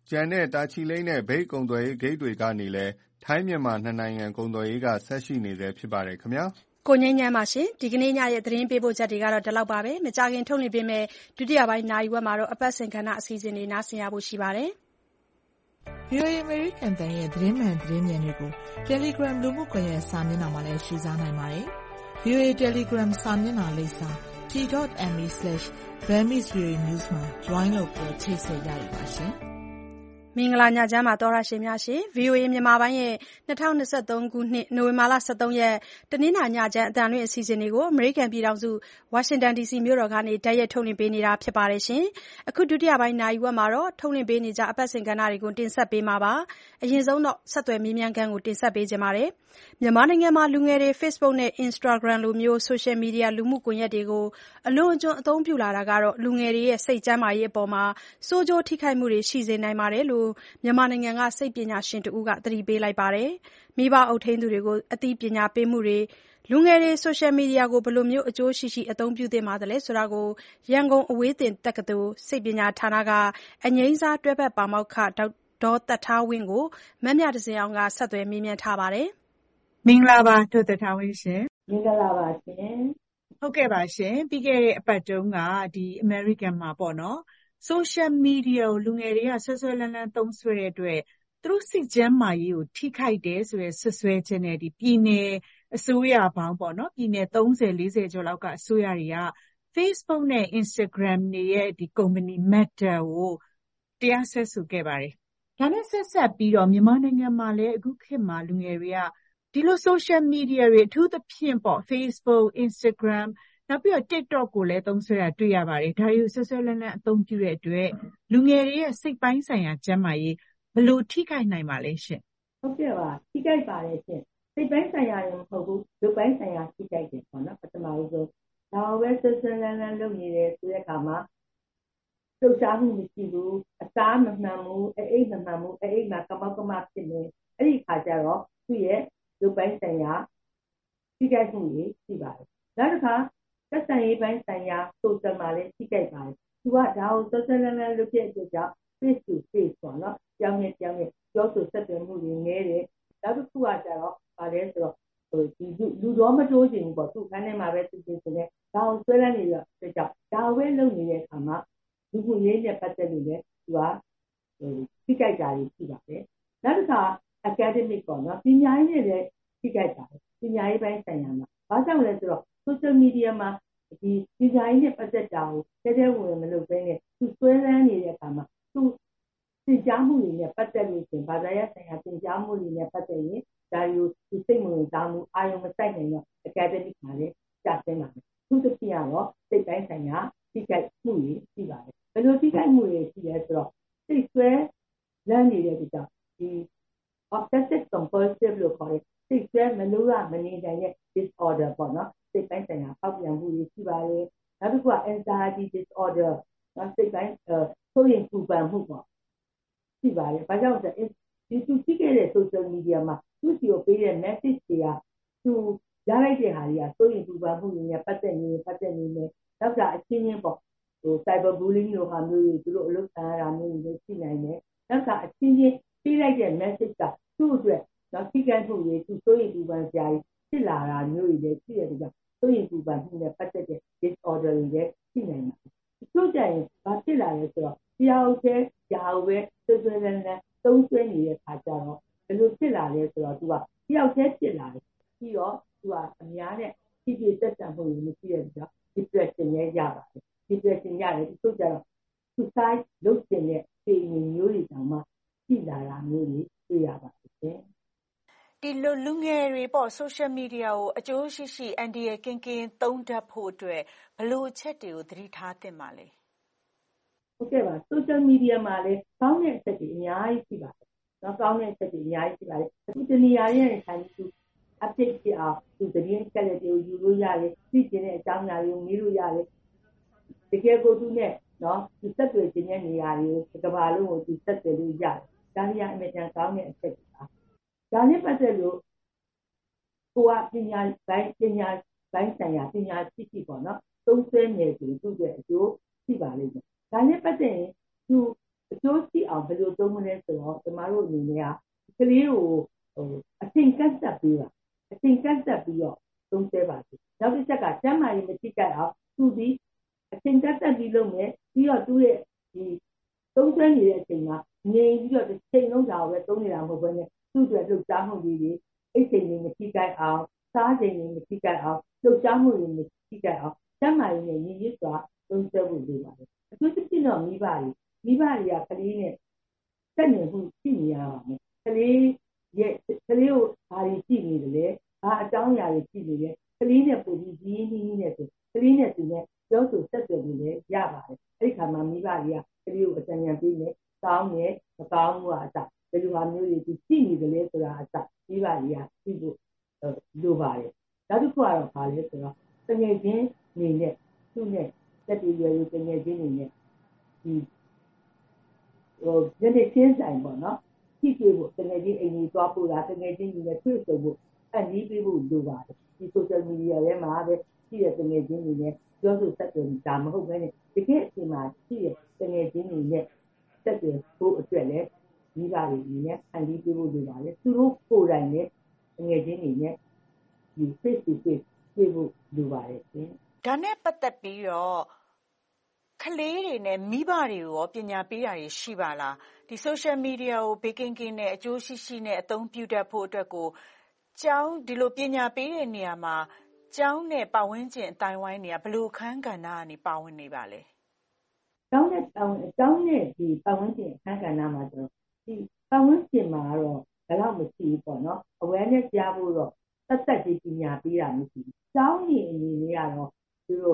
ကျန်တဲ့တာချီလိမ့်နဲ့မြိတ်ကုန်သွယ်ရေးဂိတ်တွေကနေလည်းထိုင်းမြန်မာနှစ်နိုင်ငံကုန်သွယ်ရေးကဆက်ရှိနေဆဲဖြစ်ပါတယ်ခင်ဗျာကိုငိမ့်ညမ်းပါရှင်ဒီကနေ့ညရဲ့သတင်းပေးပို့ချက်တွေကတော့ဒီလောက်ပါပဲမကြခင်ထုတ်လွှင့်ပေးမယ်ဒုတိယပိုင်းနိုင်ဝက်မှာတော့အပတ်စဉ်ကဏ္ဍအစီအစဉ်တွေနားဆင်ရဖို့ရှိပါတယ် VOA American တန်ရဲ့သတင်းမှန်သတင်းမြန်တွေကို Telegram လူမှုကွန်ရက်စာမျက်နှာမှာလည်းရှင်းစားနိုင်ပါတယ် VOA Telegram စာမျက်နှာလိပ်စာ t.me/Burmese-news မှာ join လုပ်ပြီးချိတ်ဆက်ရပါရှင်မင်္ဂလာညချမ်းပါတော်ရရှင်များရှင် VOA မြန်မာပိုင်းရဲ့2023ခုနှစ်နိုဝင်ဘာလ23ရက်တနင်္လာညချမ်းအတန်လွင့်အစီအစဉ်တွေကိုအမေရိကန်ပြည်ထောင်စုဝါရှင်တန် DC မြို့တော်ကနေတိုက်ရိုက်ထုတ်လွှင့်ပေးနေတာဖြစ်ပါတယ်ရှင်အခုဒုတိယပိုင်းနိုင်ဝက်မှာတော့ထုတ်လွှင့်ပေးနေကြအပတ်စဉ်ကဏ္ဍတွေကိုတင်ဆက်ပေးမှာပါအရင်ဆုံးတော့ဆက်သွယ်မေးမြန်းခန်းကိုတင်ဆက်ပေးကြပါမယ်မြန်မာနိုင်ငံမှာလူငယ်တွေ Facebook နဲ့ Instagram လိုမျိုး Social Media လူမှုကွန်ရက်တွေကိုအလွန်အကျွံအသုံးပြုလာတာကတော့လူငယ်တွေရဲ့စိတ်ကျန်းမာရေးအပေါ်မှာဆိုးကျိုးထိခိုက်မှုတွေရှိစေနိုင်ပါတယ်လို့မြန်မာနိုင်ငံကစိတ်ပညာရှင်တဦးကသတိပေးလိုက်ပါတယ်။မိဘအုပ်ထိန်းသူတွေကိုအသိပညာပေးမှုတွေလူငယ်တွေ Social Media ကိုဘယ်လိုမျိုးအကျိုးရှိရှိအသုံးပြုသင့်ပါသလဲဆိုတာကိုရန်ကုန်အဝေးသင်တက္ကသိုလ်စိတ်ပညာဌာနကအငြိမ်းစားတွဲဖက်ပါမောက္ခဒေါ်သက်ထားဝင်းကိုမမြတစင်အောင်ကဆက်သွယ်မေးမြန်းထားပါတယ်။မင်္ဂလာပါဒေါ်သက်ထားဝင်းရှင်။မင်္ဂလာပါရှင်။ဟုတ်ကဲ့ပါရှင်။ပြီးခဲ့တဲ့အပတ်တုန်းကဒီအမေရိကန်မှာပေါ့နော်။ Social Media ကိုလူငယ်တွေကဆွဲဆွဲလန်းလန်းသုံးစွဲတဲ့အတွက်သူတို့စိတ်ကျန်းမာရေးကိုထိခိုက်တယ်ဆိုတဲ့ဆွဆွဲချက်နဲ့ဒီပြည်နယ်အစိုးရပေါင်းပေါ့နော်ပြည်နယ်30-40ကျော်လောက်ကအစိုးရတွေက Facebook နဲ့ Instagram တွေရဲ့ဒီ company Meta ကိုတရားစွဲဆိုခဲ့ပါတယ်။ဒါနဲ့ဆက်ဆက်ပြီးတော့မြန်မာနိုင်ငံမှာလည်းအခုခေတ်မှာလူငယ်တွေကဒီလို social media တွေအထူးသဖြင့်ပေါ့ Facebook, Instagram နောက်ပြီးတော့ TikTok ကိုလည်းသုံးစွဲတာတွေ့ရပါတယ်။ဒါတွေကိုဆွဆွဲလန်းလန်းအသုံးပြုတဲ့အတွက်လူငယ်တွေရဲ့စိတ်ပိုင်းဆိုင်ရာကျန်းမာရေးဘယ်လိုထိခိုက်နိုင်ပါလဲရှင်။ဟုတ်ကဲ့ပါထိခိုက်ပါတယ်ရှင်။စိတ်ပိုင်းဆိုင်ရာရင်မဟုတ်ဘူးလူပိုင်းဆိုင်ရာထိခိုက်တယ်ပေါ့နော်ပထမဦးဆုံးဒါပဲဆွဆွဲလန်းလန်းလုပ်နေတယ်ဆိုတဲ့အခါမှာလှုပ်ရှားမှုမရှိဘူးအစားမမှန်ဘူးအိမ်မမှန်ဘူးအိမ်မှာကမောက်ကမဖြစ်နေအဲ့ဒီခါကျတော့သူ့ရဲ့လူပိုင်းဆိုင်ရာထိခိုက်မှုတွေရှိပါတယ်နောက်တစ်ခါသက်ဆိုင်ရေးပိုင်းဆိုင်ရာဆိုစမှာလည်းထိခိုက်ပါတယ်သူကဒါကိုဆွဆွဲလန်းလန်းလုပ်တဲ့အတွက်ကြောင့် face to face ပေါ့နော်ကြောင်းနဲ့ပြောဆိုဆက်သွယ်မှုတွေနည်းတယ်နောက်တစ်ခုကကျတော့ဗာလဲဆိုတော့ဒီလူတော်မတိုးချင်ဘူးပေါ့သူခန်းထဲမှာပဲသူနေတယ်ဒါကိုဆွဲလန်းနေတဲ့အတွက်ကြောင့်ဒါဝဲလုပ်နေတဲ့အခါမှာလူမှုရေးနဲ့ပတ်သက်လို့လည်းသူကထိခိုက်တာတွေရှိပါတယ်နောက်တစ်ခါ academic ပေါ့နော်ပညာရေးနဲ့လည်းထိခိုက်ပါတယ်ပညာရေးပိုင်းဆိုင်ရာမှာဘာကြောင့်လဲဆိုတော့ social media မှာဒီပညာရေးနဲ့ပတ်သက်တာကိုတဲဝင်မလုပ်ဘဲနဲ့သူဆွဲလန်းနေတဲ့အခါမှာသူသင်ကြားမှုတွေနဲ့ပတ်သက်လို့ရှင်ဘာသာရေးဆိုင်ရာသင်ကြားမှုတွေနဲ့ပတ်သက်ရင်ဒါကိုသူစိတ်ဝင်စားမှုအာရုံမစိုက်နိုင်တော့ academic မှာလည်းကျဆင်းလာတယ်သူတို့ပြရတော့စိတ်တိုင်းဆိုင်ရာထိခိုက်မှုတွေရှိပါတယ်ဘယ်လိုထိခိုက်မှုတွေရှိလဲဆိုတော့စိတ်ဆွဲလန်းနေတဲ့ဒီကြောင့်ဒီ obsessive compulsive လို့ခေါ်တဲ့စိတ်ဆွဲမလို့ရမနေနိုင်တဲ့ disorder ပေါ့နော်စိတ်ပိုင်းဆိုင်ရာပေါက်ပြန်မှုတွေရှိပါတယ်နောက်တစ်ခုက anxiety disorder နော်စိတ်ပိုင်းဆိုရင်ပူပန်မှုပေါ့ရှိပါတယ်ဘာကြောင့်လဲဒီသူကြည့်ခဲ့တဲ့ social media မှာသူ့စီကိုပေးတဲ့ message တွေကသူရလိုက်တဲ့ဟာတွေကဆိုရင်ပူပန်မှုတွေနဲ့ပတ်သက်နေမယ်နောက်တာအချင်းချင်းပေါ့cyber bullying လိုဟာမျိုးတွေသူတို့အလုပ်ခံရတာမျိုးတွေရှိနိုင်တယ်နောက်တာအချင်းချင်းပေးလိုက်တဲ့ message ကသူ့အတွက်တော့ထိခိုက်မှုတွေသူဆိုရင်ပူပန်စရာဖြစ်လာတာမျိုးတွေလည်းရှိတဲ့ကြောင့်ဆိုရင်ပူပန်မှုနဲ့ပတ်သက်တဲ့ disorder တွေလည်းရှိနိုင်ပါတယ်သူကြရင်ဘာဖြစ်လာလဲဆိုတော့တရားဥပဒေကြာပဲဆွဆွဲလန်းလန်းသုံးဆွဲနေတဲ့ခါကျတော့ဘယ်လိုဖြစ်လာလဲဆိုတော့သူကတယောက်တည်းဖြစ်လာတယ်ပြီးတော့သူကအများနဲ့ဖြစ်ဖြစ်သက်သက်မှုတွေမရှိတဲ့ကြောင့် depression နဲ့ရပါတယ် depression ရတယ်သူကြတော့ suicide လုပ်တဲ့ပေမျိုးတွေတောင်မှရှိလာတာမျိုးတွေတွေ့ရပါတယ်ဒီလိုလူငယ်တွေပေါ့ social media ကိုအကျိုးရှိရှိအန်ဒီရဲ့ကင်းသုံးတတ်ဖို့အတွက်ဘယ်လိုအချက်တွေကိုသတိထားသင့်ပါလဲဟုတ်ကဲ့ပါ social media မှာလည်းကောင်းတဲ့အချက်တွေအများကြီးရှိပါတယ်နော်ကောင်းတဲ့အချက်တွေအများကြီးရှိပါတယ်အခုတနေရာရဲ့ဆိုင်သူ update ဖြစ်အောင်သူသတင်းချက်လက်တွေကိုယူလို့ရတယ်သိကျင်တဲ့အကြောင်းအရာတွေကိုမေးလို့ရတယ်တကယ်ကိုသူနဲ့နော်သူဆက်သွယ်ခြင်းတဲ့နေရာတွေကိုကမ္ဘာလုံးကိုသူဆက်သွယ်လို့ရတယ်ဒါရီယာအမေရိကန်ကောင်းတဲ့အချက်တွေပါဒါနဲ့ပတ်သက်လို့ကိုကပညာပိုင်းဆိုင်ရာပညာရှိရှိပေါ့နော်သုံးစွဲနေတယ်သူ့ရဲ့အကျိုးရှိပါလိမ့်မယ်ဒါနဲ့ပတ်သက်ရင်သူအကျိုးရှိအောင်ဘယ်လိုသုံးမလဲဆိုတော့ကျမတို့အနေနဲ့ကလေးကိုအချိန်ကန့်သတ်ပြီးအချိန်ကန့်သတ်ပြီးတော့သုံးစွဲပါစေနောက်တစ်ချက်ကကျန်းမာရေးမထိခိုက်အောင်သူဒီအချိန်ကန့်သတ်ပြီးလုပ်မယ်ပြီးတော့သူ့ရဲ့ဒီသုံးစွဲနေတဲ့အချိန်မှာငြိမ်ပြီးတော့တစ်ချိန်လုံးဒါကိုပဲသုံးနေတာမဟုတ်ဘဲနဲ့သူ့အတွက်လှုပ်ရှားမှုတွေအိတ်ချိန်တွေမထိခိုက်အောင်စားချိန်တွေမထိခိုက်အောင်လှုပ်ရှားမှုတွေမထိခိုက်အောင်ကျန်းမာရေးနဲ့ရည်ရည်စွာသုံးစွဲဖို့လိုပါတယ်အထူးသဖြင့်တော့မိဘတွေကကလေးနဲ့တက်နေမှုရှိနေရပါမယ်ကလေးကိုဘာတွေရှိနေတယ်လဲဘာအကြောင်းအရာတွေရှိနေလဲကလေးနဲ့ပုံပြီးကြီးကြီးနဲ့ဆိုကလေးနဲ့သူနဲ့ပြောဆိုဆက်သွယ်နေလဲရပါတယ်အဲ့ဒီခါမှာမိဘတွေကကလေးကိုအကြံဉာဏ်ပေးမယ်ကောင်းတယ်မကောင်းဘူးအစဘယ်လိုဟာမျိုးတွေရှိနေတယ်လဲဆိုတာအစမိဘတွေကသိဖို့လိုပါတယ်နောက်တစ်ခုကတော့ဘာလဲဆိုတော့တကယ်ချင်းနေနဲ့သူ့နဲ့တက်တည်ရွယ်တကယ်ချင်းနေနဲ့ဒီညနေခင်းဆိုင်ပေါ့နော်ကြည့်ကြည့်ဖို့တကယ်ချင်းအိမ်ကြီးသွားပို့တာတကယ်ချင်းကြီးနဲ့တွေ့ဆုံဖို့အနည်းပေးဖို့လိုပါတယ်ဒီ social media ထဲမှာပဲရှိတဲ့တကယ်ချင်းတွေနဲ့ပြောဆိုဆက်သွယ်တာမဟုတ်ဘဲနဲ့တကယ်အချိန်မှာရှိတဲ့တကယ်ချင်းတွေနဲ့ဆက်သွယ်ဖို့အတွက်လည်းမိဘတွေအနေနဲ့အနည်းပေးဖို့လိုပါတယ်သူတို့ကိုယ်တိုင်လည်းတကယ်ချင်းတွေနဲ့ဒီ face to face တွေ့ဖို့လိုပါတယ်ရှင်ဒါနဲ့ပတ်သက်ပြီးတော့ကလေးတွေနဲ့မိဘတွေကိုရောပညာပေးတာတွေရှိပါလားဒီ social media ကိုဘေးကင်းကင်းနဲ့အကျိုးရှိရှိနဲ့အသုံးပြုတတ်ဖို့အတွက်ကိုကျောင်းဒီလိုပညာပေးတဲ့နေရာမှာကျောင်းနဲ့ပတ်ဝန်းကျင်အတိုင်းဝိုင်းတွေကဘယ်လိုအခန်းကဏ္ဍကနေပါဝင်နေပါလဲကျောင်းနဲ့ဒီပတ်ဝန်းကျင်အခန်းကဏ္ဍမှာဆိုဒီပတ်ဝန်းကျင်မှာတော့ဘယ်တော့မရှိဘူးပေါ့နော် awareness ရဖို့တော့သက်ကြီးပညာပေးတာမရှိဘူးကျောင်းကြီးအနေနဲ့ကတော့သူတို့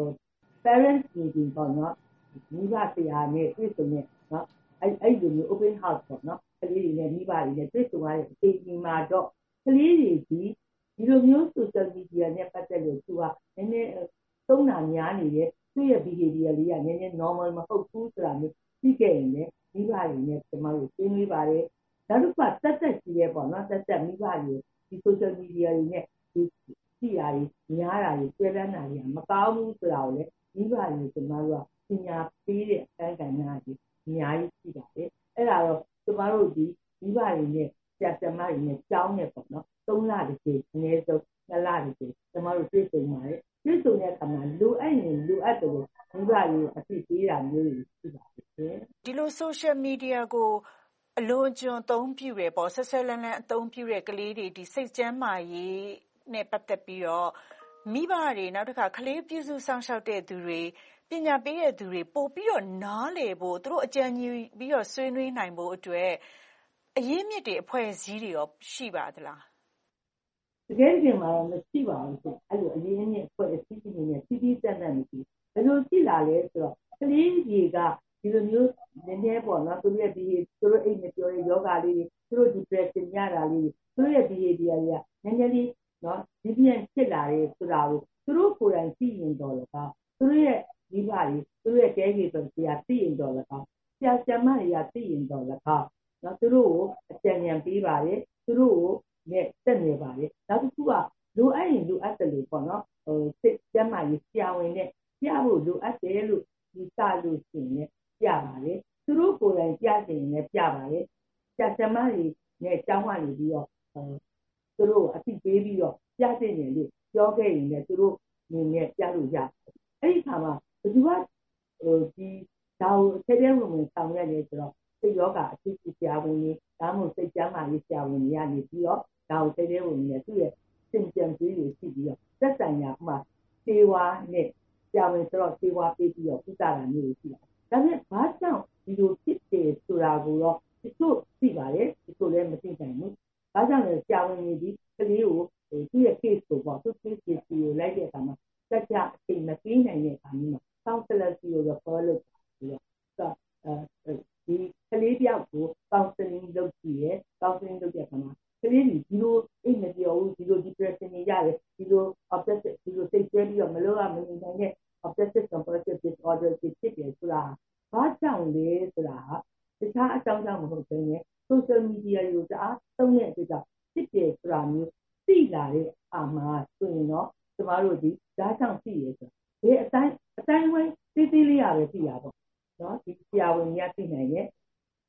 parents meeting ပေါ့နော်မိဘဆရာနဲ့တွေ့ဆုံနေနော်အဲ့ဒီမျိုး open house ပေါ့နော်ကလေးတွေနဲ့မိဘတွေနဲ့တွေ့ဆုံရတဲ့အချိန်မှာတော့ကလေးတွေဒီလိုမျိုး social media နဲ့ပတ်သက်လို့သူကနည်းနည်းသုံးတာများနေတယ်သူ့ရဲ့ behavior လေးကနည်းနည်း normal မဟုတ်ဘူးဆိုတာမျိုးသိခဲ့ရင်လည်းမိဘတွေနဲ့ကျမတို့သိနေပါတယ်နောက်တစ်ခါတက်ကြီးရဲပေါ့နော်တက်မိဘတွေဒီ social media တွေနဲ့ဒီသိတာတွေများတာတွေကျွဲလန်းတာတွေမကောင်းဘူးဆိုတာကိုလည်းမိဘတွေကျမတို့ကပညာပေးတဲ့အခန်းကဏ္ဍတွေအများကြီးရှိပါတယ်အဲ့ဒါတော့ကျမတို့ဒီမိဘတွေနဲ့ဆရာဆရာမတွေနဲ့ကျောင်းနဲ့ပေါ့နော်3လတစ်ချိန်အနည်းဆုံး2လတစ်ချိန်ကျမတို့တွေ့ဆုံပါတယ်တွေ့ဆုံတဲ့အခါမှာလိုအပ်ရင်လိုအပ်တယ်လို့မိဘတွေကိုအသိပေးတာမျိုးတွေရှိပါတယ်ဒီလို social media ကိုအလွန်ကျွံအသုံးပြုရပေါ့ဆက်ဆက်လန်းလန်းအသုံးပြုတဲ့ကလေးတွေဒီစိတ်ကျန်းမာရေးနဲ့ပတ်သက်ပြီးတော့မိဘတွေနောက်တစ်ခါကလေးပြုစုစောင့်ရှောက်တဲ့သူတွေပညာပေးတဲ့သူတွေပို့ပြီးတော့နားလည်ဖို့သူတို့အကြံဉာဏ်ပြီးတော့ဆွေးနွေးနိုင်ဖို့အတွက်အရင်းမြစ်တွေအဖွဲ့အစည်းတွေရောရှိပါသလားတကယ်မှာတော့မရှိပါဘူးဆိုအဲ့လိုအရင်းမြစ်အဖွဲ့အစည်းတွေနဲ့စီးစီးတက်တက်မရှိဘယ်လိုရှိလာလဲဆိုတော့ကလေးတွေကဒီလိုမျိုးနည်းနည်းပေါ့နော်သူတို့ရဲ့ဒီသူတို့အိမ်မပြောတဲ့ယောဂလေးတွေသူတို့ depression ရတာလေးသူတို့ရဲ့ behavior တွေကနည်းနည်းလေးနော်ဒီပြန်ဖြစ်လာတယ်ဆိုတာကိုသူတို့ကိုယ်တိုင်သိရင်တော့လည်းကောသူတို့ရဲ့မိဘတွေသူတို့ရဲ့တဲကြီးဆိုဆရာသိရင်တော့လည်းကောဆရာဆရာမတွေကသိရင်တော့လည်းကောနော်သူတို့ကိုအကြံဉာဏ်ပေးပါတယ်သူတို့ကိုနဲ့တက်နေပါတယ်နောက်တစ်ခုကလိုအပ်ရင်လိုအပ်တယ်လို့ပေါ့နော်စိတ်ကျန်းမာရေးဆရာဝန်နဲ့ပြဖို့လိုအပ်တယ်လို့ဒီစလို့ရှိရင်ပြပါတယ်သူတို့ကိုယ်တိုင်ပြချင်ရင်ပြပါတယ်ဆရာဆရာမတွေနဲ့ကျောင်းကနေပြီးတော့သူတို့အသိပေးပြီးတော့ပြချင်တယ်လို့ပြောခဲ့ရင်လည်းသူတို့နေနဲ့ပြလို့ရတယ်အဲ့ဒီခါမှာဘယ်သူကဒီဒါကိုထဲထဲဝင်ဆောင်ရတယ်ဆိုတော့စိတ်ယောဂအဖြစ်ဆရာဝန်ကြီးဒါမှမဟုတ်စိတ်ကျန်းမာရေးဆရာဝန်ကြီးကနေပြီးတော့ဒါကိုထဲထဲဝင်နေသူ့ရဲ့စင်ကြံပေးလို့ရှိပြီးတော့သက်ဆိုင်ရာမှာသေဝါနဲ့ဆရာဝန်ဆိုတော့သေဝါပေးပြီးတော့ပြသတာမျိုးရှိတယ်ဒါပေမဲ့ဘာကြောင့်ဒီလိုဖြစ်တယ်ဆိုတာကိုတော့ဒီလိုသိပါတယ်ဒီလိုလည်းမသိနိုင်ဘူးဘာကြောင့်လဲဆရာဝန်ကြီးဒီကလေးကိုသူ့ရဲ့ case ကိုပေါ့သူ့ case ကိုလိုက်တဲ့အခါမှာတက်ကြအချိန်မပေးနိုင်တဲ့အခါမျိုးမှာ counselor ကို refer လုပ်ပြီးတော့ဒီကလေးတယောက်ကို counseling လုပ်ကြည့်ရယ် counseling လုပ်တဲ့အခါမှာကလေးကြီးဒီလိုအိမ်မပြောဘူးဒီလို depression နေရတယ်ဒီလို obsessive ဒီလိုစိတ်ဆွဲပြီးတော့မလုပ်ရမနေနိုင်တဲ့ obsessive compulsive disorder ဖြစ်တယ်ဆိုတာဘာကြောင့်လဲဆိုတာတခြားအကြောင်းကြောင့်မဟုတ်ဘဲနဲ့ social media ကိုတအားသုံးတဲ့အတွက်ကြောင့်ဖြစ်တယ်ဆိုတာမျိုးသိလာတဲ့အာမှာဆိုရင်တော့ကျမတို့ဒီဒါကြောင့်သိရဆိုဒီအတိုင်းဝိုင်းသေးသေးလေးရပဲသိရပေါ့နော်ဒီဆရာဝန်ကြီးသိနိုင်ရဲ့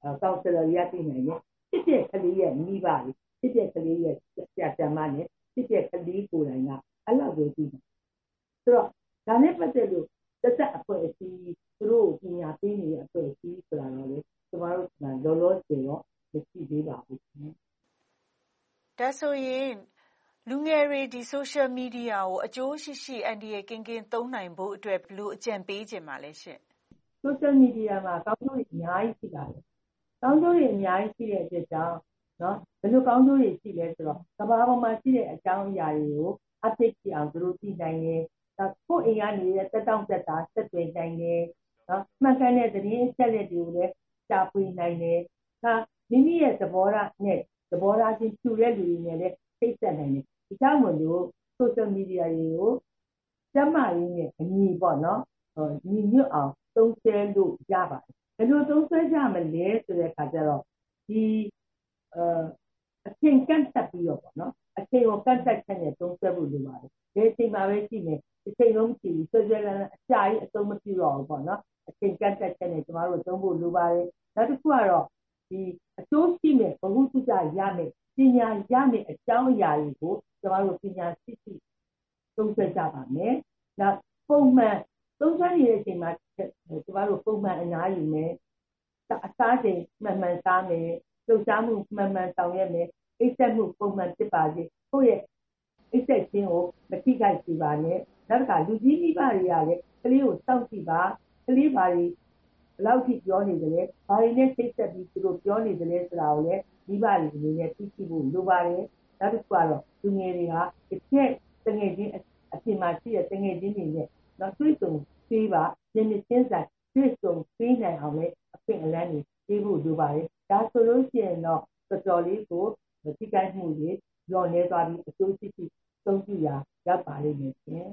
ကောင်ဆယ်လာတွေကသိနိုင်တယ်ဖြစ်တဲ့ကလေးရဲ့မိဘတွေဖြစ်တဲ့ကလေးရဲ့ဆရာဆရာမနဲ့ဖြစ်တဲ့ကလေးကိုယ်တိုင်ကအဲ့လောက်ပဲသိတယ်ဆိုတော့ဒါနဲ့ပတ်သက်လို့တက်အဖွဲ့အစည်းသူတို့ပညာပေးနေတဲ့အဖွဲ့အစည်းဆိုတာတော့လေကျမတို့လောလောဆယ်တော့မရှိသေးပါဘူးဒါဆိုရင်လူငယ်တွေဒီ social media ကိုအကျိုးရှိရှိအန်ဒီရဲ့ကင်းသုံးနိုင်ဖို့အတွက်ဘယ်လိုအကြံပေးခြင်းပါလဲရှင့် social media မှာကောင်းကျိုးတွေအများကြီးရှိပါတယ်ကောင်းကျိုးတွေအများကြီးရှိတဲ့အတွက်ကြောင့်နော်ဘယ်လိုကောင်းကျိုးတွေရှိလဲဆိုတော့ကမ္ဘာပေါ်မှာရှိတဲ့အကြောင်းအရာတွေကို update ဖြစ်အောင်သူတို့သိနိုင်တယ်ဒါကိုအိမ်ကနေတက်တောင့်တက်တာဆက်သွယ်နိုင်တယ်နော်မှန်ကန်တဲ့သတင်းအချက်အလက်တွေကိုလည်းရှာဖွေနိုင်တယ်ဒါမိမိရဲ့သဘောထားနဲ့သဘောထားချင်းတူတဲ့လူတွေနဲ့လည်းသိဆက်နိုင်တယ်ဒီကြောင့်မို့လို့ social media တွေကိုကျမရင်းနဲ့အညီပေါ့နော်ညီညွတ်အောင်သုံးစွဲလို့ရပါတယ်ဘယ်လိုသုံးစွဲကြမလဲဆိုတဲ့အခါကျတော့ဒီအချိန်ကန့်သတ်ပြီးတော့ပေါ့နော်အချိန်ကိုကန့်သတ်ချက်နဲ့သုံးစွဲဖို့လိုပါတယ်ဒီအချိန်မှာပဲရှိနေဒီချိန်လုံးမရှိဘူးဆွဲဆွဲလန်းလန်းအကြာကြီးအသုံးမပြုတော့ဘူးပေါ့နော်အချိန်ကန့်သတ်ချက်နဲ့ကျမတို့သုံးဖို့လိုပါတယ်နောက်တစ်ခုကတော့ဒီအကျိုးရှိမဲ့ဘဝတုကြရမယ်ပညာရမယ်အကြောင်းအရာတွေကိုကျမတို့ပညာရှိသုံးစွဲကြပါမယ်နောက်ပုံမှန်သုံးစွဲနေတဲ့အချိန်မှာကျမတို့ပုံမှန်အနားယူမယ်အစားချိန်မှန်မှန်စားမယ်လှုပ်ရှားမှုမှန်မှန်ဆောင်ရွက်မယ်အိပ်စက်မှုပုံမှန်ဖြစ်ပါစေကိုယ့်ရဲ့အိပ်စက်ခြင်းကိုမထိခိုက်စေပါနဲ့နောက်တစ်ခါလူကြီးမိဘတွေကလည်းကလေးကိုစောင့်ကြည့်ပါကလေးဘာတွေဘယ်လောက်ထိပြောနေတယ်လဲဘာတွေနဲ့စိတ်ဆက်ပြီးသူတို့ပြောနေတယ်လဲဆိုတာကိုလည်းမိဘတွေအနေနဲ့သိရှိဖို့လိုပါတယ်နောက်တစ်ခုကတော့လူငယ်တွေကတစ်ချက်တငယ်ချင်းအပြင်မှာရှိတဲ့တငယ်ချင်းတွေနဲ့နောက်တွေ့ဆုံပေးပါညနေချင်းဆိုင်တွေ့ဆုံပေးနိုင်အောင်လည်းအခွင့်အလမ်းတွေပေးဖို့လိုပါတယ်ဒါဆိုလို့ရှိရင်တော့တော်တော်လေးကိုထိခိုက်မှုတွေညော့နေသွားပြီးအကျိုးရှိရှိသုံးပြရရောက်ပါလိမ့်မယ်ရှင်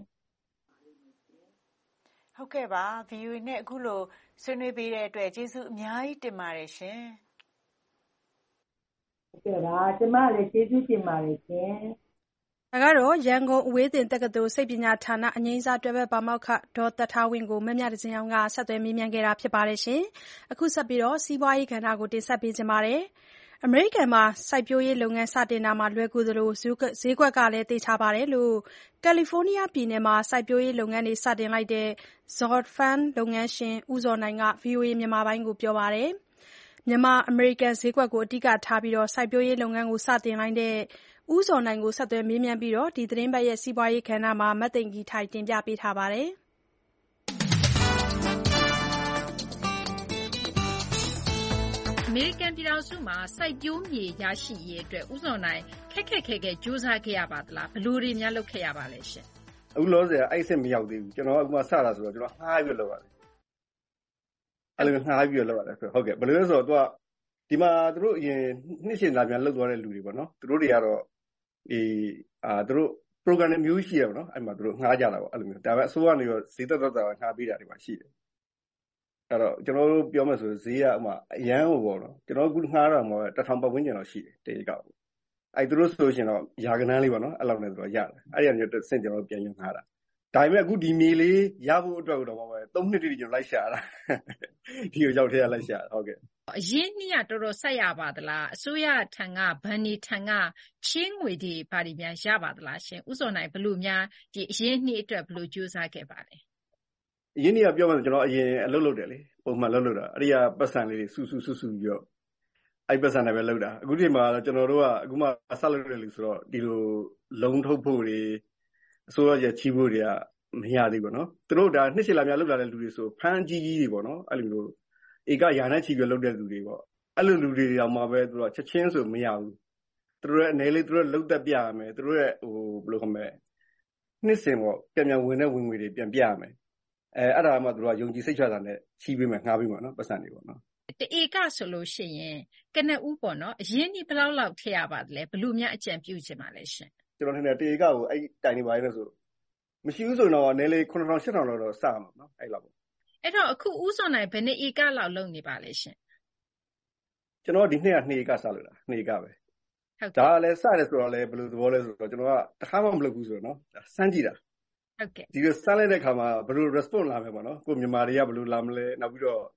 ဟုတ်ကဲ့ပါ VOA နဲ့အခုလိုဆွေးနွေးပေးတဲ့အတွက်ကျေးဇူးအများကြီးတင်ပါတယ်ရှင်ဟုတ်ကဲ့ပါကျမလည်းကျေးဇူးတင်ပါတယ်ရှင်ဒါကတော့ရန်ကုန်အဝေးသင်တက္ကသိုလ်စိတ်ပညာဌာနအငြိမ်းစားတွဲဘက်ပါမောက္ခဒေါ်သက်ထားဝင်းကိုမမြတစင်အောင်ကဆက်သွယ်မေးမြန်းခဲ့တာဖြစ်ပါတယ်ရှင်အခုဆက်ပြီးတော့စီးပွားရေးကဏ္ဍကိုတင်ဆက်ပေးကြပါမယ်အမေရိကန်မှာစိုက်ပျိုးရေးလုပ်ငန်းစတင်တာမှာလွယ်ကူသလိုဈေးကွက်ကလည်းသေချာပါတယ်လို့ကယ်လီဖိုးနီးယားပြည်နယ်မှာစိုက်ပျိုးရေးလုပ်ငန်းတွေစတင်လိုက်တဲ့ Zord Farm လုပ်ငန်းရှင်ဦးဇော်နိုင်က VOA မြန်မာပိုင်းကိုပြောပါတယ်မြန်မာအမေရိကန်ဈေးကွက်ကိုအဓိကထားပြီးစိုက်ပျိုးရေးလုပ်ငန်းကိုစတင်လိုက်တဲ့ဦးဇော်နိုင်ကိုဆက်သွယ်မေးမြန်းပြီးဒီသတင်းပတ်ရဲ့စီးပွားရေးကဏ္ဍမှာမသိင်္ဂီထိုက်တင်ပြပေးထားပါတယ်အမေရိကန်ပြည်ထောင်စုမှာစိုက်ပျိုးမြေရရှိရေးအတွက်ဦးဇော်နိုင်ခက်ခဲကြိုးစားခဲ့ရပါသလားဘယ်လိုတွေများလုပ်ခဲ့ရပါလဲရှင်အခုလောဆယ်အဲ့စစ်မရောက်သေးဘူးကျွန်တော်အခုမှစတာဆိုတော့ကျွန်တော်ငှားပြီးလုပ်ရတယ်အဲ့လိုငှားပြီးလုပ်ရတယ်ဟုတ်ကဲ့ဘယ်လိုလဲဆိုတော့ဒီမှာသူတို့အရင်နှစ်ရှည်လာပြန်လှုပ်သွားတဲ့လူတွေပေါ့နော်သူတို့တွေကတော့သူတို့ program တွေမျိုးရှိရပါတော့အဲ့မှာသူတို့ငှားကြတာပေါ့အဲ့လိုမျိုးဒါပေမဲ့အစိုးရကနေရောဈေးသက်သက်ငှားပေးတာတွေပါရှိတယ်အဲ့တော့ကျွန်တော်တို့ပြောမယ်ဆိုဈေးကဥမာအရန်ဟိုပေါ့နော်ကျွန်တော်အခုငှားတာမှာ1000ပတ်ဝန်းကျင်လောက်ရှိတယ်တေးကောက်အဲ့သူတို့ဆိုရှင်တော့ယာကနန်းလေးပေါ့နော်အဲ့လောက်နဲ့သူတို့ရတယ်အဲ့ဒီကနေစင်ကျွန်တော်ပြန်ယူငှားတာဒါပေမဲ့အခုဒီမြေလေးရဖို့အတွက်တော့ပါပဲ3နှစ်တိတိကျွန်တော်လိုက်ရှာတာဒီကိုရောက်ထဲကလိုက်ရှာဟုတ်ကဲ့အရင်းနှီးကတော်တော်ဆက်ရပါသလားအစိုးရထံကဗန်နီထံကချင်းငွေတွေဘာတွေများရပါသလားရှင်ဥစောနိုင်ဘယ်လိုများဒီအရင်းနှီးအတွက်ဘယ်လိုကြိုးစားခဲ့ပါလဲအရင်းနှီးကပြောမှဆိုကျွန်တော်အရင်အလုပ်လုပ်တယ်လေပုံမှန်လုပ်တာအဲ့ဒီကပတ်စံလေးတွေစုပြီးတော့အဲ့ပတ်စံနဲ့ပဲလုပ်တာအခုဒီမှာကျွန်တော်တို့ကအခုမှဆက်လုပ်တယ်လို့ဆိုတော့ဒီလိုလုံထုတ်ဖို့တွေအစိုးရရဲ့ချီးဖို့တွေကမရသေးဘူးနော်သူတို့ဒါနှစ်ရှည်လာများလုပ်လာတဲ့လူတွေဆိုဖမ်းကြီးတွေပေါ့နော်အဲ့လိုမျိုးဧကရာနဲ့ချီပြီးလုပ်တဲ့လူတွေပေါ့အဲ့လိုလူတွေတောင်မှပဲသူတို့ချက်ချင်းဆိုမရဘူးသူတို့ရဲ့အနေလေးသူတို့လှုပ်သက်ပြရမယ်သူတို့ရဲ့ဟိုဘယ်လိုခေါ်မလဲနှစ်စဉ်ပေါ့ပြန်ဝင်တဲ့ဝင်ငွေတွေပြန်ပြရမယ်အဲ့ဒါမှသူတို့ကယုံကြည်စိတ်ချတာနဲ့ချီးပေးမယ်ငှားပေးမယ်နော်ပတ်စံတွေပေါ့နော်တဧကဆိုလို့ရှိရင်ကနဦးပေါ့နော်အရင်းဒီဘယ်လောက်ထည့်ရပါသလဲဘယ်လိုများအကြံပြုချင်ပါလဲရှင်ကျွန်တော်ထင်တယ်တဧကကိုအဲ့တိုင်နေပါလေဆိုမရှိဘူးဆိုတော့အနေလေး9000 8000လောက်တော့စမှာနော်အဲ့လောက်ပေါ့အဲ့တော့အခုဥစောနိုင်ဘယ်နှစ်ဧကလောက်လုပ်နေပါလဲရှင်ကျွန်တော်ဒီနှစ်က2ဧကစလို့လား2ဧကပဲဟုတ်ဒါလည်းစတယ်ဆိုတော့လည်းဘယ်လိုသဘောလဲဆိုတော့ကျွန်တော်ကတခါမှမလုပ်ဘူးဆိုတော့နော်စမ်းကြည့်တာဟုတ်ကဲ့ဒီလိုစမ်းလိုက်တဲ့အခါမှာဘယ်လို response လာမယ်ပေါ့နော်ကိုမြန်မာတွေကဘယ်လိုလာမလဲနောက်ပြီးတော့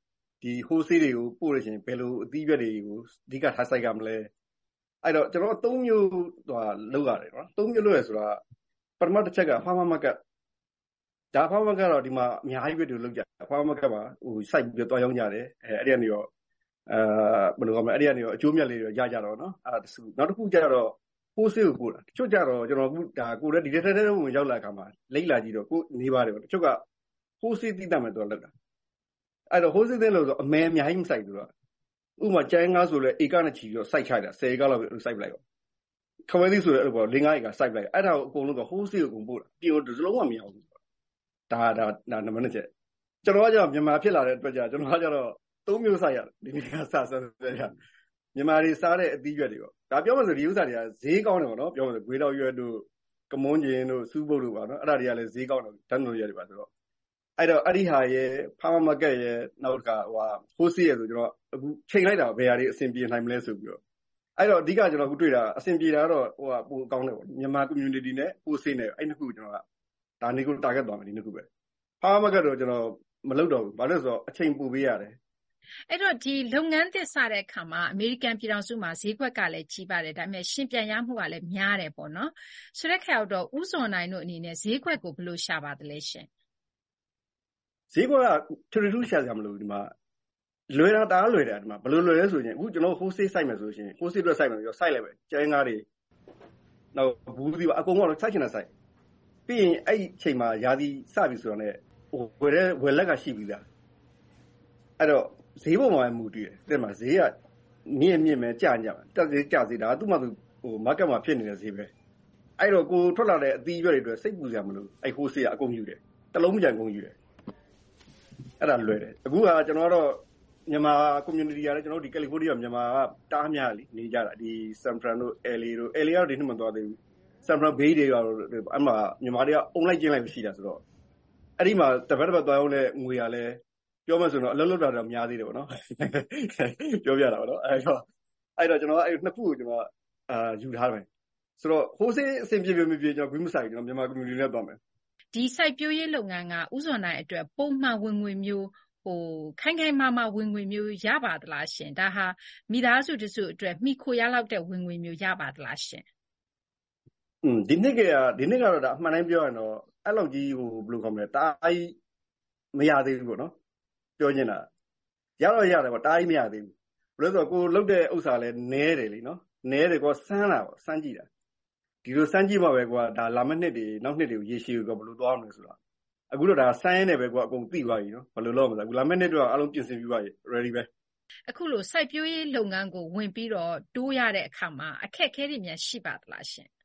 ဒီဟိုးဆေးတွေကိုပို့လို့ရှိရင်ဘယ်လိုအသီးရွက်တွေကိုအဓိကထားစိုက်ကမလဲအဲ့တော့ကျွန်တော်3မျိုးလောက်ရတယ်နော်3မျိုးလောက်ရဆိုတာပထမတစ်ချက်က farmer market ဒါ farmer market ကတော့ဒီမှာအများကြီးပဲတူလောက်ကြ farmer market မှာစိုက်ပြီးတော့ရောင်းကြတယ်အဲ့ဒီကနေရောဘယ်လိုခေါ်မလဲအဲ့ဒီကနေရောအကျိုးမြတ်လေးတွေရကြတော့နော်အဲ့ဒါတစ်ခုနောက်တစ်ခုကျတော့ဟိုးဆေးကိုပို့တာတချို့ကျတော့ကျွန်တော်ဒါကိုလည်းဒီထဲဝင်ရောက်လာခါမှာလိမ့်လာကြည့်တော့ကိုနေပါတယ်တချို့ကဟိုးဆေးတိတတ်မယ်တော့လောက်တာအဲ့တော့ဟိုးဆေးသိလို့ဆိုအမဲအများကြီးမစိုက်ဘူးတော့ဥပမာကျန်းငါးဆိုလဲဧကနဲ့ချီပြီးတော့စိုက်ခိုက်တာ10ဧကလောက်စိုက်ပလိုက်တော့ခဝဲသီးဆိုလဲအဲ့လိုပေါ့5ဧကစိုက်ပလိုက်အဲ့ဒါကိုအကုန်လုံးကဟိုးဆေးကိုအကုန်ပို့တာပြင်တော့တစ်လုံးမှမရဘူးဒါနံပါတ်1ချက်ကျွန်တော်ကကျတော့မြန်မာဖြစ်လာတဲ့အတွက်ကြောင့်ကျွန်တော်ကကျတော့3မျိုးစိုက်ရတယ်ဒီနေ့ကစရမြန်မာတွေစားတဲ့အသီးရွက်တွေပေါ့ဒါပြောမှဆိုဒီဥစ္စာတွေကဈေးကောင်းတယ်ပေါ့နော်ပြောမှဆိုဂွေးတော်ရွက်တို့ကမွန်းကျင်တို့စူးပုတ်တို့ပါနော်အဲ့ဒါတွေကလည်းဈေးကောင်းတယ်ဓာတ်နိုရွက်တွေပါဆိုတော့အဲ့တော့အဲ့ဒီဟာရဲ့ farmer market ရဲ့နောက်ကဟိုးဆေးရဲ့ဆိုကျွန်တော်အခုချိန်လိုက်တာဘယ်ဟာတွေအဆင်ပြေနိုင်မလဲဆိုပြီးတော့အဲ့တော့အဓိကကျွန်တော်အခုတွေ့တာအဆင်ပြေတာတော့ပိုကောင်းတယ်ပေါ့မြန်မာ community နဲ့ဟိုးဆေးနဲ့အဲ့နှစ်ခုကျွန်တော်ကဒါနေကို target သွားမယ်ဒီနှစ်ခုပဲ farmer market တော့ကျွန်တော်မလုပ်တော့ဘူးဘာလို့လဲဆိုတော့အချိန်ပိုပေးရတယ်အဲ့တော့ဒီလုပ်ငန်းသစ်စတဲ့အခါမှာအမေရိကန်ပြည်ထောင်စုမှာဈေးကွက်ကလည်းကြီးပါတယ်ဒါပေမဲ့ရှင်ပြန်ရမှုကလည်းများတယ်ပေါ့နော်ဆိုတဲ့ခါတော့ဥစွန်နိုင်တို့အနေနဲ့ဈေးကွက်ကိုဘယ်လိုရှာပါသလဲရှင်ဈေးကွက်ကထူထူရှာကြမလို့ဒီမှာလွယ်တာတအားလွယ်တာဒီမှာဘယ်လိုလွယ်လဲဆိုရင်အခုကျွန်တော်ဟိုးဆေးစိုက်မယ်ဆိုရင်ဟိုးဆေးအတွက်စိုက်မယ်ဆိုတော့စိုက်လိုက်ပဲကျန်းကားတွေနောက်ဘူးဒီပါအကုန်လုံးစိုက်ချင်တာစိုက်ပြီးရင်အဲ့ဒီချိန်မှာယာတီစပြီဆိုတော့ねဝယ်လက်ကရှိပြီလားအဲ့တော့ဈေးပေါ်မှာမူတည်တယ်တဲ့မှာဈေးကမြင့်မယ်ကြညတက်ဈေးကြဈေးဒါသူ့မှာသူmarket မှာဖြစ်နေတဲ့ဈေးပဲအဲ့တော့ကိုထွက်လာတဲ့အသီးရွက်တွေအတွက်စိတ်ပူစရာမလိုအဲ့ဟိုးဆေးကအကုန်ယူတယ်တလုံးမကြံကုန်ယူတယ်အဲ့ဒါလွယ်တယ်အခုကကျွန်တော်ကတော့မြန်မာ community ကလည်းကျွန်တော်ဒီ California မြန်မာကတားများလေနေကြတာဒီ San Fran တို့ LA တို့ LA ကတော့ဒီနှစ်မှသွားသေးဘူး San Fran Bay တွေကတော့အဲ့မှာမြန်မာတွေကအုံလိုက်ကျင်းလိုက်ရှိတာဆိုတော့အဲ့ဒီမှာတပတ်သွားအောင်လဲငွေရလဲပြောမှဆိုတော့အလုံးလုံးတာတော့များသေးတယ်ပေါ့နော်ပြောပြတာပေါ့နော်အဲ့တော့ကျွန်တော်အဲ့နှစ်ခုကိုကျွန်တော်ယူထားတယ်ဆိုတော့ဟိုးဆေးအဆင်ပြေကျွန်တော်ဂွေးမဆိုင်ကျွန်တော်မြန်မာ community နဲ့သွားမယ်ဒီစိုက်ပျိုးရေးလုပ်ငန်းကဥစွန်နိုင်အတွက်ပုံမှန်ဝင်ငွေမျိုးခိုင်ခိုင်မာမာဝင်ငွေမျိုးရပါသလားရှင်ဒါဟာမိသားစုတစုအတွက်မိခိုရလောက်တဲ့ဝင်ငွေမျိုးရပါသလားရှင်ဒီနှစ်ကတော့ဒါအမှန်တိုင်းပြောရရင်တော့အဲ့လောက်ကြီးဘယ်လိုခေါ်မလဲတားကြီးမရသေးဘူးပေါ့နော်ပြောချင်တာရတော့ရတယ်ပေါ့တားကြီးမရသေးဘူးဘယ်လိုဆိုတော့ကိုလုတ်တဲ့ဥစ္စာလဲနဲတယ်လीနော်နဲတယ်ကွာစမ်းတာပေါ့စမ်းကြည့်တာဒီလိုစမ်းကြည့်မှပဲကွာဒါလာမယ့်နှစ်တွေနောက်နှစ်တွေကိုရေရှည်ကိုဘယ်လိုသွားအောင်လဲဆိုတာအခုတော့ဒါစမ်းရနေပဲကွာအကုန်သိသွားပြီနော်ဘယ်လိုလုပ်မလဲအခုလာမယ့်နှစ်တော့အလုံးပြင်ဆင်ပြီးပါပြီ ready ပဲအခုလိုစိုက်ပျိုးရေးလုပ်ငန်းကိုဝင်ပြီးတော့တိုးရတဲ့အခါမှာအခက်အခဲတွေများရှိပါသလားရှင်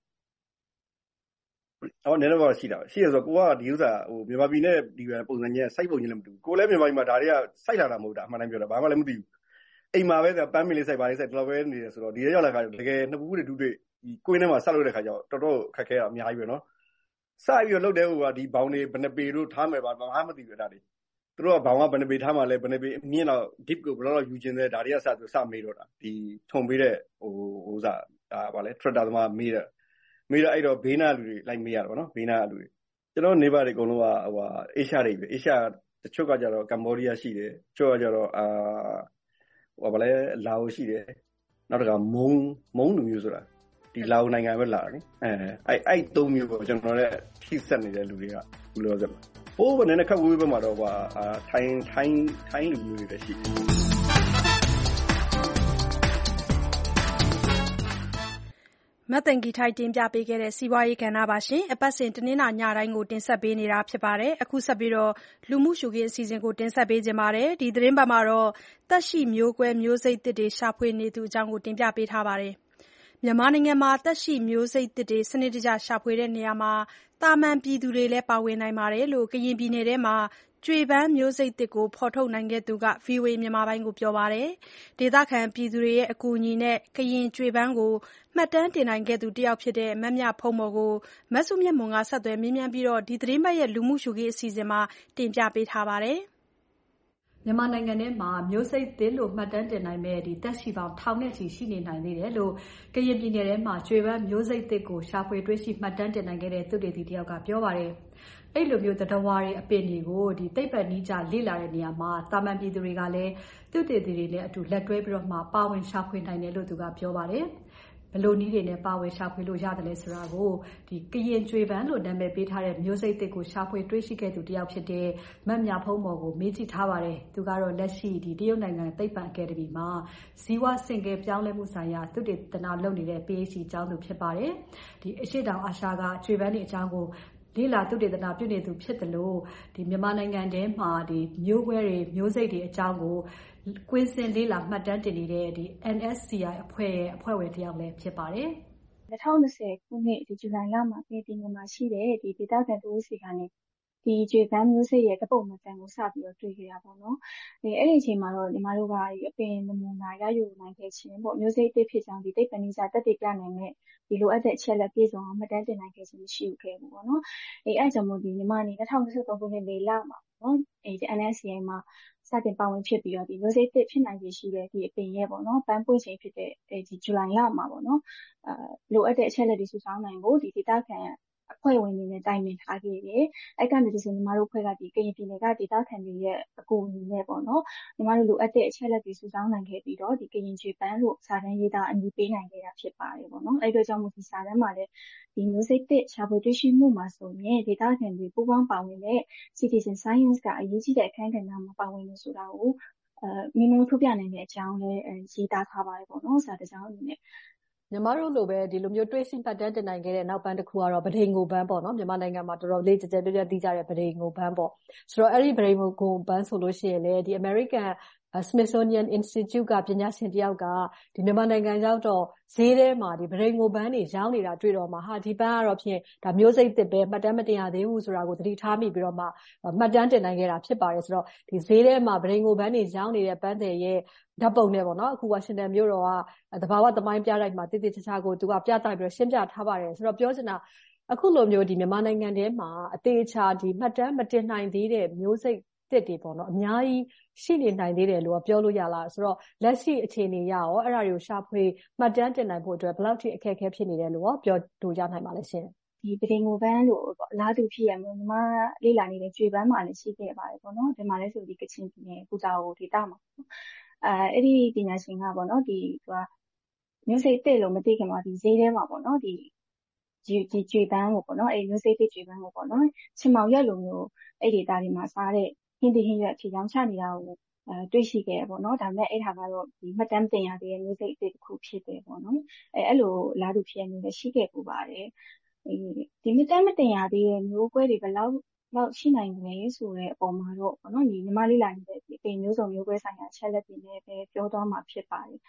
နည်းနည်းပါရှိတာရှိရဆိုကိုကဒီဥစ္စာမြန်မာပြည်နဲ့ဒီပုံစံချင်းစိုက်ပုံချင်းလည်းမတူဘူးကိုလည်းမြန်မာပြည်မှာဒါတွေကစိုက်လာတာမဟုတ်တာအမှန်တမ်းပြောတာဘာမှလည်းမသိဘူးအိမ်မှာပဲပန်းမီလေးစိုက်ပါလေးစိုက်တော့ပဲနေတယ်ဆိုတော့ဒီရောက်လာခါတကယ်နှစ်ပူးတွေတူတွေဒီကွင်းထဲမှာဆက်လို့တဲ့ခါကျတော့တော်တော်ခက်ခဲတာအများကြီးပဲနော်စပြီးတော့လုပ်တဲ့ဟိုကဒီဘောင်တွေဘယ်နှပေတို့ထားမယ်ပါဘာမှမသိဘူးအဲ့ဒါတွေသူတို့ကဘောင်ကဘယ်နှပေထားမှလဲဘယ်နှပေအမြင့်တော့ deep ကိုဘယ်လောက်ယူခြင်းလဲဒါတွေကစမေးတော့တာဒီထုံပေးတဲ့ဟိုဥစားဗာလဲ tractor သမားမေးတော့အဲ့တော့ဘေးနာလူတွေလိုက်မေးရတော့ဗောနော်ဘေးနာလူတွေကျွန်တော်နေပါတွေအကုန်လုံးကအေရှားတွေပဲအေရှားတချို့ကကြတော့ကမ္ဘောဒီးယားရှိတယ်တချို့ကကြတော့ဗာလဲလာအိုရှိတယ်နောက်တစ်ခါမုံလူမျိုးဆိုတာဒီလာအိုနိုင်ငံပဲလာတယ်အဲ့သုံးမျိုးပေါ့ကျွန်တော်လည်းထိဆက်နေတဲ့လူတွေကဘယ်လိုဆက်မှာဟိုးဘယ်နဲ့ခက်ဝေးဘက်မှာတော့ထိုင်းလူမျိုးတွေရှိတယ်မတ်တန်ကီထိုက်တင်ပြပေးခဲ့တဲ့စီးပွားရေးကဏ္ဍပါရှင်အပတ်စဉ်တနင်္လာညတိုင်းကိုတင်ဆက်ပေးနေတာဖြစ်ပါတယ်အခုဆက်ပြီးတော့လူမှုရှုခင်းအစီအစဉ်ကိုတင်ဆက်ပေးခြင်းပါတယ်ဒီသတင်းပတ်မှာတော့သက်ရှိမျိုးကွဲမျိုးစိတ်သစ်တွေရှာဖွေနေသူအကြောင်းကိုတင်ပြပေးထားပါတယ်မြန်မာနိုင်ငံမှာသက်ရှိမျိုးစိတ်သစ်တွေစနစ်တကျရှာဖွေတဲ့နေရာမှာတာမန်ပြည်သူတွေလည်းပါဝင်နိုင်ပါတယ်လို့ကရင်ပြည်နယ်ထဲမှာကြွေပန်းမျိုးစိတ်သစ်ကိုဖော်ထုတ်နိုင်ခဲ့သူက VOA မြန်မာပိုင်းကိုပြောပါတယ်ဒေသခံပြည်သူတွေရဲ့အကူအညီနဲ့ကရင်ကြွေပန်းကိုမှတ်တမ်းတင်နိုင်ခဲ့သူတယောက်ဖြစ်တဲ့မမြဖုံမော်ကိုမဆုမြတ်မွန်ကဆက်သွယ်မေးမြန်းပြီးဒီသတင်းပတ်ရဲ့လူမှုရှုခင်းအစီအစဉ်မှာတင်ပြပေးထားပါတယ်မြန်မာနိုင်ငံထဲမှာမျိုးစိတ်သစ်လို့မှတ်တမ်းတင်နိုင်မဲ့ဒီသက်ရှိပေါင်းထောင်နဲ့ချီရှိနေနိုင်သေးတယ်လို့ကရင်ပြည်နယ်ထဲမှာကြွေပန်းမျိုးစိတ်သစ်ကိုရှာဖွေတွေ့ရှိမှတ်တမ်းတင်နိုင်ခဲ့တဲ့သုတေသီတယောက်ကပြောပါတယ်အဲ့လိုမျိုးသတ္တဝါတွေအပင်တွေကိုသိပ္ပံနည်းကျလေ့လာတဲ့နေရာမှာသာမန်ပြည်သူတွေကလည်းသုတေသီတွေနဲ့အတူလက်တွဲပြီးတော့မှပါဝင်ရှာဖွေနိုင်တယ်လို့သူကပြောပါတယ်။ဘယ်လိုနည်းတွေနဲ့ပါဝင်ရှာဖွေလို့ရတယ်လဲဆိုတာကိုကရင်ကြွေပန်းလို့နာမည်ပေးထားတဲ့မျိုးစိတ်သစ်ကိုရှာဖွေတွေ့ရှိခဲ့သူတစ်ယောက်ဖြစ်တဲ့မမြဖုံးမော်ကိုမေးကြည့်ထားပါတယ်။သူကတော့လက်ရှိတရုတ်နိုင်ငံသိပ္ပံအကယ်ဒမီမှာဇီဝဆင့်ကဲပြောင်းလဲမှုဆိုင်ရာသုတေသနလုပ်နေတဲ့ PhD ကျောင်းသူဖြစ်ပါတယ်။အရှေ့တောင်အာရှကကြွေပန်းတွေအကြောင်းကိုလေ့လာသုတေသနပြုနေသူဖြစ်တယ်လို့မြန်မာနိုင်ငံထဲမှာမျိုးကွဲတွေမျိုးစိတ်တွေအကြောင်းကိုကွင်းဆင်းလေ့လာမှတ်တမ်းတင်နေတဲ့NSCI အဖွဲ့ရဲ့အဖွဲ့ဝင်တစ်ယောက်လည်းဖြစ်ပါတယ်။2020ခုနှစ်ဇူလိုင်လမှာပြည်နယ်မှာရှိတဲ့ဒေသခံတဦးစီကနေကြွေပန်းမျိုးစိတ်ရဲ့ဓာတ်ပုံမှတ်တမ်းကိုစပြီးတော့တွေ့ခဲ့တာပေါ့နော်။အဲ့ဒီအချိန်မှာတော့ညီမတို့ကအပင်နမူနာရယူနိုင်ခဲ့ခြင်းပေါ့မျိုးစိတ်သစ်ဖြစ်ကြောင်းသိပ္ပံနည်းကျသက်သေပြနိုင်တဲ့လိုအပ်တဲ့အချက်အလက်ပြည့်စုံအောင်မှတ်တမ်းတင်နိုင်ခဲ့ခြင်းမရှိခဲ့ဘူးပေါ့နော်။အဲ့ကြောင့်မို့ညီမအနေ2023ခုနှစ်မေလမှာနော်NSCI မှာစတင်ပါဝင်ဖြစ်ပြီးတော့မျိုးစိတ်သစ်ဖြစ်နိုင်ခြေရှိတဲ့အပင်ရဲ့ပေါ့နော်ပန်းပွင့်ချိန်ဖြစ်တဲ့ဇူလိုင်လမှာပေါ့နော်လိုအပ်တဲ့အချက်အလက်တွေစုဆောင်းနိုင်ဖို့ဒေသခံအဖွဲ့ဝင်တွေနဲ့တိုင်ပင်ထားခဲ့တယ်။အဲ့ကနေဒီညီမတို့အဖွဲ့ကကရင်ပြည်နယ်ကဒေသခံတွေရဲ့အကူအညီနဲ့ပေါ့နော်ညီမတို့လိုအပ်တဲ့အချက်အလက်တွေစုဆောင်းနိုင်ခဲ့ပြီးတော့ကရင်ကြွေပန်းလို့စာတမ်းရေးသားအမည်ပေးနိုင်ခဲ့တာဖြစ်ပါတယ်ပေါ့နော်။အဲ့အတွက်ကြောင့်မို့ဒီစာတမ်းမှာလည်းမျိုးစိတ်သစ်ရှာဖွေတွေ့ရှိမှုမှာဆိုရင်ဒေသခံတွေပူးပေါင်းပါဝင်တဲ့ Citizen Science ကအရေးကြီးတဲ့အခန်းကဏ္ဍမှာပါဝင်နေဆိုတာကိုမိမိုးထုတ်ပြနိုင်တဲ့အကြောင်းလည်းရေးသားထားပါတယ်ပေါ့နော်စာတစ်ကြောင်းအနေနဲ့ညီမတို့လိုပဲဒီလိုမျိုးတွေးဆမှတ်တမ်းတင်နိုင်ခဲ့တဲ့နောက်ပန်းတစ်ခုကတော့ပဒိန်ငိုပန်းပေါ့နော်မြန်မာနိုင်ငံမှာတော်တော်လေးကြကြပြပြသိကြတဲ့ပဒိန်ငိုပန်းပေါ့ဆိုတော့အဲ့ဒီပဒိန်ငိုပန်းဆိုလို့ရှိရင်လည်းAmerican Smithsonian Institute ကပညာရှင်တယောက်ကမြန်မာနိုင်ငံရောက်တော့ဈေးထဲမှာပဒိန်ငိုပန်းတွေရောင်းနေတာတွေ့တော့မှဒီပန်းကတော့ဖြင့်ဒါမျိုးစိတ်သစ်ပဲမှတ်တမ်းမတင်ရသေးဘူးဆိုတာကိုသတိထားမိပြီးတော့မှမှတ်တမ်းတင်နိုင်ခဲ့တာဖြစ်ပါတယ်ဆိုတော့ဈေးထဲမှာပဒိန်ငိုပန်းတွေရောင်းနေတဲ့ပန်းတွေရဲ့ဓာတ်ပုံနဲ့ပေါ့နော်အခုဝါရှင်တန်မြို့တော်ကသဘာဝသမိုင်းပြတိုက်မှာတည်တည်ချာချာကိုသူကပြတိုက်ပြီးတော့ရှင်းပြထားပါတယ်ဆိုတော့ပြောချင်တာအခုလိုမျိုးမြန်မာနိုင်ငံထဲမှာအသေးချာမှတ်တမ်းမတင်နိုင်သေးတဲ့မျိုးစိတ်သစ်တွေပေါ့နော်အများကြီးရှိနေနိုင်သေးတယ်လို့ပြောလို့ရလားဆိုတော့လက်ရှိအခြေအနေရရောအဲ့ဒါတွေကိုရှာဖွေမှတ်တမ်းတင်နိုင်ဖို့အတွက်ဘယ်လောက်ထိအခက်အခဲဖြစ်နေတယ်လို့ပြောလို့ရနိုင်ပါလဲရှင်ပဒိန်ငိုပန်းလို့အလားတူဖြစ်ရမျိုးညီမလေ့လာနေတဲ့ကြွေပန်းမှာလည်းရှိခဲ့ပါတယ်ပေါ့နော်ဒီမှာလည်းဆိုကချင်ပြည်နယ်ပူဇာအိုဒေသမှာအဲ့ဒီပညာရှင်ကပေါ့နော်သူကမျိုးစိတ်သစ်လို့မသိခင်မှာဈေးထဲမှာပေါ့နော်ကြွေပန်းကိုပေါ့နော်အဲ့မျိုးစိတ်သစ်ကြွေပန်းကိုပေါ့နော်ချင်မောင်ရွက်လိုမျိုးအဲ့ဒေတာတွေမှာစားတဲ့ဟင်းသီးဟင်းရွက်ဖြစ်ရောင်းချနေတာကိုတွေ့ရှိခဲ့ရပေါ့နော်ဒါပေမဲ့အဲ့ဟာကတော့မှတ်တမ်းတင်ရတဲ့မျိုးစိတ်သစ်တစ်ခုဖြစ်တယ်ပေါ့နော်အဲ့လိုလားတူဖြစ်ရမျိုးလည်းရှိခဲ့ပူပါတယ်ဒီမှတ်တမ်းမတင်ရသေးတဲ့မျိုးကွဲတွေဘယ်လောက်ရှိနိုင်လဲဆိုတဲ့အပေါ်မှာတော့ပေါ့နော်ညီမလေးလာနေတဲ့အပင်မျိုးစုံမျိုးကွဲဆိုင်ရာအချက်လက်တွေနဲ့ပဲပြောသွားမှာဖြစ်ပါတယ်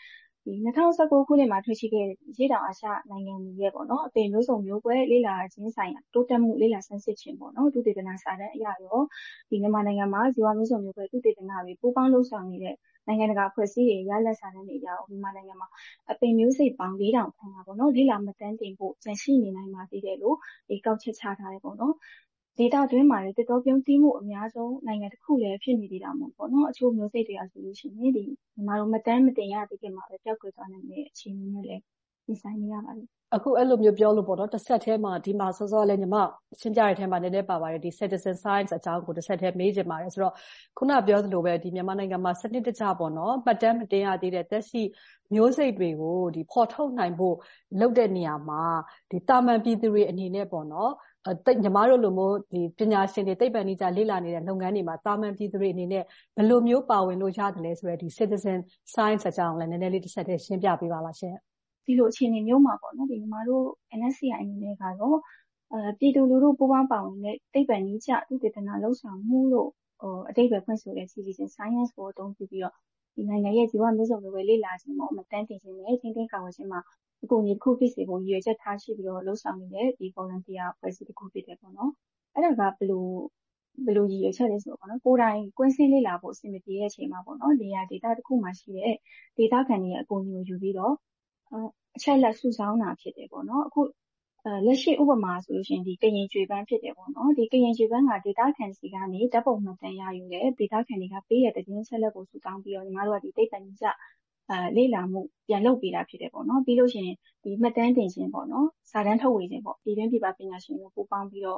2019ခုနှစ်မှာထွက်ရှိခဲ့တဲ့ရေတောင်အာရှနိုင်ငံတွေရဲ့ပေါ့နော်အပင်မျိုးစုံမျိုးကွဲလေ့လာခြင်းဆိုင်ရာတိုးတက်မှုလေ့လာဆန်းစစ်ခြင်းပေါ့နော်သုတေသနစာတမ်းအရရောမြန်မာနိုင်ငံမှာဇီဝမျိုးစုံမျိုးကွဲသုတေသနတွေပူးပေါင်းလုပ်ဆောင်နေတဲ့နိုင်ငံတကာအဖွဲ့အစည်းတွေရလက်စာတမ်းတွေအရမြန်မာနိုင်ငံမှာအပင်မျိုးစိတ်ပေါင်း4000ခန့်ပေါ့နော်လေ့လာမှတ်တမ်းတင်ဖို့ကျန်ရှိနေနိုင်ပါသေးတယ်လို့ကောက်ချက်ချထားတယ်ပေါ့နော်ဒေတာတွင်းမှာလည်းတော်ပြုံးသီးမှုအများဆုံးနိုင်ငံတစ်ခုလည်းဖြစ်နေသေးတာမို့ပေါ့နော်အချို့မျိုးစိတ်တွေကဆိုလို့ရှိရင်မြန်မာတို့မတမ်းမတင်ရသေးခင်မှာပဲပျောက်ကွယ်သွားနိုင်တဲ့အခြေအနေနဲ့လည်းရင်ဆိုင်နေရပါတယ်အခုအဲ့လိုမျိုးပြောလို့ပေါ့နော်တစ်ဆက်တည်းမှာဒီမှာစောစောလည်းညီမရှင်းပြရတဲ့ထဲမှာနည်းနည်းပါပါတယ်Citizen Science အကြောင်းကိုတစ်ဆက်တည်းမေးချင်ပါတယ်ဆိုတော့ခုနပြောသလိုပဲမြန်မာနိုင်ငံမှာစနစ်တကျပေါ့နော်မှတ်တမ်းမတင်ရသေးတဲ့သက်ရှိမျိုးစိတ်တွေကိုဖော်ထုတ်နိုင်ဖို့လုပ်တဲ့နေရာမှာတာမန်ပြည်သူတွေအနေနဲ့ပေါ့နော်ညီမတို့လိုမျိုးပညာရှင်တွေသိပ္ပံနည်းကျလေ့လာနေတဲ့လုပ်ငန်းတွေမှာတာမန်ပြည်သူတွေအနေနဲ့ဘယ်လိုမျိုးပါဝင်လို့ရတယ်လဲဆိုတဲ့Citizen Science အကြောင်းလည်းနည်းနည်းလေးတစ်ဆက်တည်းရှင်းပြပေးပါလားရှင်ဒီလိုအခြေအနေမျိုးမှာပေါ့နော်ညီမတို့ NSCI အနေနဲ့ကတော့ပြည်သူလူထုပူးပေါင်းပါဝင်တဲ့သိပ္ပံနည်းကျသုတေသနလှုပ်ဆောင်မှုလို့အဓိပ္ပာယ်ဖွင့်ဆိုတဲ့ Citizen Science ကိုအသုံးပြုပြီးတော့နိုင်ငံရဲ့ဇီဝမျိုးစုံတွေလေ့လာခြင်းပေါ့မှတ်တမ်းတင်ခြင်းနဲ့ချင်းချင်းကာဝယ်ခြင်းမှာအကူအညီတစ်ခုဖြစ်စေဖို့ရည်ရွယ်ချက်ထားရှိပြီးတော့လှုပ်ဆောင်နေတဲ့volunteer အဖွဲ့အစည်းတစ်ခုဖြစ်တယ်ပေါ့နော်အဲ့ဒါကဘယ်လိုရည်ရွယ်ချက်လဲဆိုတော့ပေါ့နော်ကိုယ်တိုင်ကွင်းဆင်းလေ့လာဖို့အဆင်မပြေတဲ့အချိန်မှာပေါ့နော်နေရာဒေတာတစ်ခုမှာရှိတဲ့ဒေတာခံတွေရဲ့အကူအညီကိုယူပြီးတော့အချက်လက်စုဆောင်းတာဖြစ်တယ်ပေါ့နော်အခုလက်ရှိဥပမာဆိုလို့ရှိရင်ကရင်ကြွေပန်းဖြစ်တယ်ပေါ့နော်ကရင်ကြွေပန်းကဒေတာခံစီကနေဓာတ်ပုံမှတ်တမ်းရယူတယ်ဒေတာခံတွေကပေးရတဲ့သတင်းချက်လက်ကိုစုဆောင်းပြီးတော့ညီမတို့ကသိပ္ပံနည်းကျလေ့လာမှုပြန်လုပ်ပေးတာဖြစ်တယ်ပေါ့နော်ပြီးလို့ရှိရင်မှတ်တမ်းတင်ခြင်းပေါ့နော်စာတမ်းထုတ်ဝေခြင်းပေါ့ပြည်တွင်းပြည်ပပညာရှင်တွေပူးပေါင်းပြီးတော့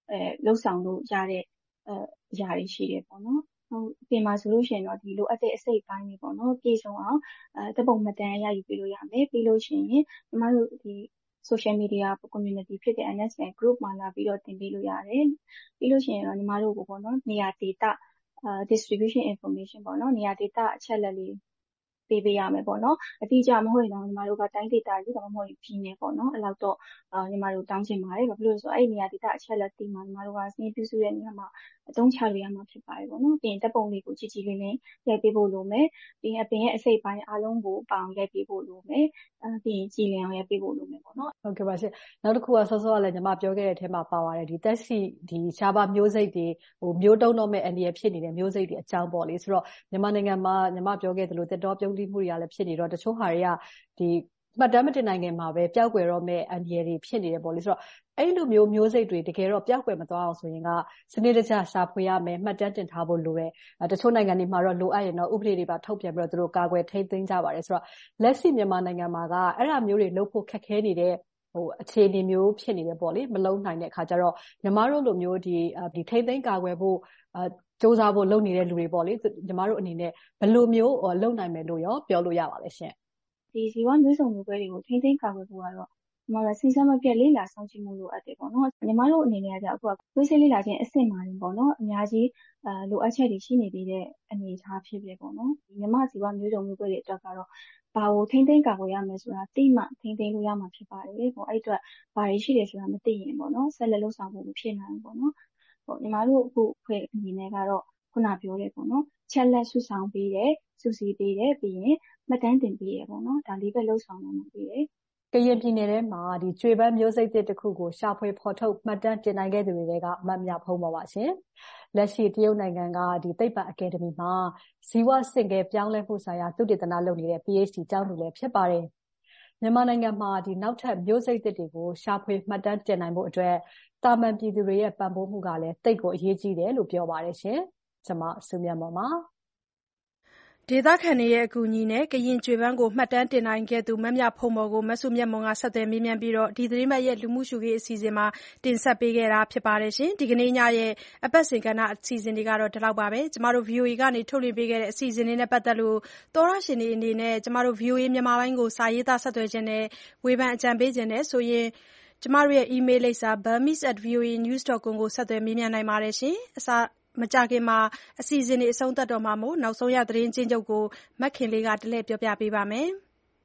လှုပ်ဆောင်လို့ရတဲ့အရာတွေရှိတယ်ပေါ့နော်။ပြင်မှာဆိုလို့ရှိရင်တော့ဒီလိုအပ်တဲ့အစိတ်အပိုင်းတွေပေါ့နော်ပြည့်စုံအောင်ဓာတ်ပုံမှတ်တမ်းရယူပေးလို့ရမယ်။ပြီးလို့ရှိရင်ညီမတို့ဒီ social media community ဖြစ်တဲ့ NSN group မှာလာပြီးတော့တင်ပေးလို့ရတယ်။ပြီးလို့ရှိရင်တော့ညီမတို့ကိုပေါ့နော်နေရာဒေသdistribution information ပေါ့နော်နေရာဒေသအချက်အလက်လေးပေးပေးရမယ်ပေါ့နော်အတိအကျမဟုတ်ရင်တော့ညီမတို့ကတိုင်းဒေသကြီးတော့မဟုတ်ရင်ပြည်နယ်ပေါ့နော်အဲ့လောက်တော့ညီမတို့တောင်းချင်ပါတယ်ဘာဖြစ်လို့လဲဆိုတော့အဲ့ဒီနေရာဒေသအချက်အလက်တီးမှာညီမတို့ကစင်းပြုစုတဲ့နေရာမှာအသုံးချလို့ရမှာဖြစ်ပါတယ်ပေါ့နော်ပြီးရင်တပ်ပုံလေးကိုကြည်ကြည်လင်းလင်းရိုက်ပေးဖို့လိုမယ်ပြီးရင်အပင်ရဲ့အစိတ်ပိုင်းအားလုံးကိုပေါအောင်ရိုက်ပေးဖို့လိုမယ်ပြီးရင်ကြည်လင်အောင်ရိုက်ပေးဖို့လိုမယ်ပေါ့နော်ဟုတ်ကဲ့ပါရှင်နောက်တစ်ခုကစောစောကလည်းညီမပြောခဲ့တဲ့အထဲမှာပါပါတယ်ဒီတက်စီဒီရှားပါမျိုးစိတ်တွေမျိုးတုံးတော့မဲ့အန္တရာယ်ဖြစ်နေတဲ့မျိုးစိတ်တွေအကြောင်းပေါ့လေဆိုတော့မြန်မာနိုင်ငံမှာညီမပြောခဲ့သလိုတက်တော်ပြုံးတိမှုတွေကလည်းဖြစ်နေတော့တချို့ဟာတွေကဒီမှတ်တမ်းမတင်နိုင်ခင်မှာပဲပျောက်ကွယ်တော့မဲ့အန္တရာယ်တွေဖြစ်နေတယ်ပေါ့လေဆိုတော့အဲ့လိုမျိုးစိတ်တွေတကယ်တော့ပျောက်ကွယ်မသွားအောင်ဆိုရင်ကစနစ်တကျရှာဖွေရမယ်မှတ်တမ်းတင်ထားဖို့လိုတယ်တချို့နိုင်ငံတွေမှာတော့လိုအပ်ရင်တော့ဥပဒေတွေပါထုတ်ပြန်ပြီးတော့သူတို့ကာကွယ်ထိန်းသိမ်းကြပါတယ်ဆိုတော့လက်ရှိမြန်မာနိုင်ငံမှာကအဲ့ဒါမျိုးတွေလုပ်ဖို့ခက်ခဲနေတဲ့အခြေအနေမျိုးဖြစ်နေတယ်ပေါ့လေမလုံးနိုင်တဲ့အခါကျတော့ညီမတို့လိုမျိုးဒီထိန်းသိမ်းကာကွယ်ဖို့စူးစမ်းဖို့လုပ်နေတဲ့လူတွေပေါ့လေညီမတို့အနေနဲ့ဘယ်လိုမျိုးလုပ်နိုင်မယ်လို့ရောပြောလို့ရပါလဲရှင်ဒီဇီဝမျိုးစုံမျိုးကွဲတွေကိုထိန်းသိမ်းကာကွယ်ဖို့ကတော့ညီမတို့စဉ်းစားမပြတ်လေ့လာဆောင်ကြည့်မှုလိုအပ်တယ်ပေါ့နော်ညီမတို့အနေနဲ့ကအခုကသွေးစစ်လေ့လာခြင်းအဆင့်မှာနေပေါ့နော်အများကြီးလိုအပ်ချက်တွေရှိနေသေးတဲ့အနေအထားဖြစ်ဖြစ်ပေါ့နော်ညီမဇီဝမျိုးစုံမျိုးကွဲတွေအတွက်ကတော့ဘာကိုထိန်းသိမ်းကာကွယ်ရမယ်ဆိုတာသိမှထိန်းသိမ်းလို့ရမှာဖြစ်ပါတယ်ပေါ့အဲ့အတွက်ဘာတွေရှိတယ်ဆိုတာမသိရင်ပေါ့နော်ဆက်လက်လှုပ်ဆောင်ဖို့မဖြစ်နိုင်ဘူးပေါ့နော်ပေါ့ညီမတို့အခုဖွဲ့အနေနဲ့ကတော့ခုနပြောတယ်ပေါ့နော်ချက်လက်စုဆောင်ပေးတယ်စုစည်းပေးတယ်ပြီးရင်မှတ်တမ်းတင်ပေးတယ်ပေါ့နော်ဒါလေးပဲလှုပ်ဆောင်နိုင်မှာပေးတယ်ကရင်ပြည်နယ်ထဲမှာဒီကျွေပန်းမျိုးစိတ်တစ်ခုကိုရှာဖွေဖော်ထုတ်မှတ်တမ်းတင်နိုင်ခဲ့သူတွေကအမတ်မြဖုံးပါပါရှင်လက်ရှိတရုတ်နိုင်ငံကဒီသိပ္ပံအကယ်ဒမီမှာဇီဝစင်ကယ်ပြောင်းလဲမှုဆိုင်ရာသုတေသနလုပ်နေတဲ့ PhD ကျောင်းသူလည်းဖြစ်ပါတယ်မြန်မာနိုင်ငံမှာဒီနောက်ထပ်မျိုးစိတ်တွေကိုရှာဖွေမှတ်တမ်းတင်နိုင်ဖို့အတွက်တာမန်ပြည်သူတွေရဲ့ပံ့ပိုးမှုကလည်းတိတ်ကိုအရေးကြီးတယ်လို့ပြောပါတယ်ရှင်ကျွန်မစုမြတ်မော်ပါဒေသခံတွေရဲ့အကူအညီနဲ့ကရင်ကျွေပန်းကိုမှတ်တမ်းတင်နိုင်ခဲ့သူမမြဖုံမော်ကိုမဆုမြတ်မွန်ကဆက်သွယ်မေးမြန်းပြီးဒီသတင်းပတ်ရဲ့လူမှုရှုရေးအစီအစဉ်မှာတင်ဆက်ပေးခဲ့တာဖြစ်ပါတယ်ရှင်ဒီကနေ့ညရဲ့အပတ်စဉ်ကဏ္ဍအစီအစဉ်တွေကတော့ဒီလောက်ပါပဲကျမတို့ VOA ကနေထုတ်လွှင့်ပေးခဲ့တဲ့အစီအစဉ်လေးနဲ့ပတ်သက်လို့သောရရှင်တွေအနေနဲ့ကျမတို့ VOA မြန်မာပိုင်းကိုစာရေးသားဆက်သွယ်ခြင်းနဲ့ဝေဖန်အကြံပေးခြင်းနဲ့ဆိုရင်ကျမတို့ရဲ့ email လိပ်စာ burmese@voanews.com ကိုဆက်သွယ်မေးမြန်းနိုင်ပါတယ်ရှင်မကြခင်မှာအစီအစဉ်တွေအဆုံးသတ်တော့မှာမို့နောက်ဆုံးရသတင်းချင်းချုပ်ကိုမခင်လေးကတလှည့်ပြောပြပေးပါမယ်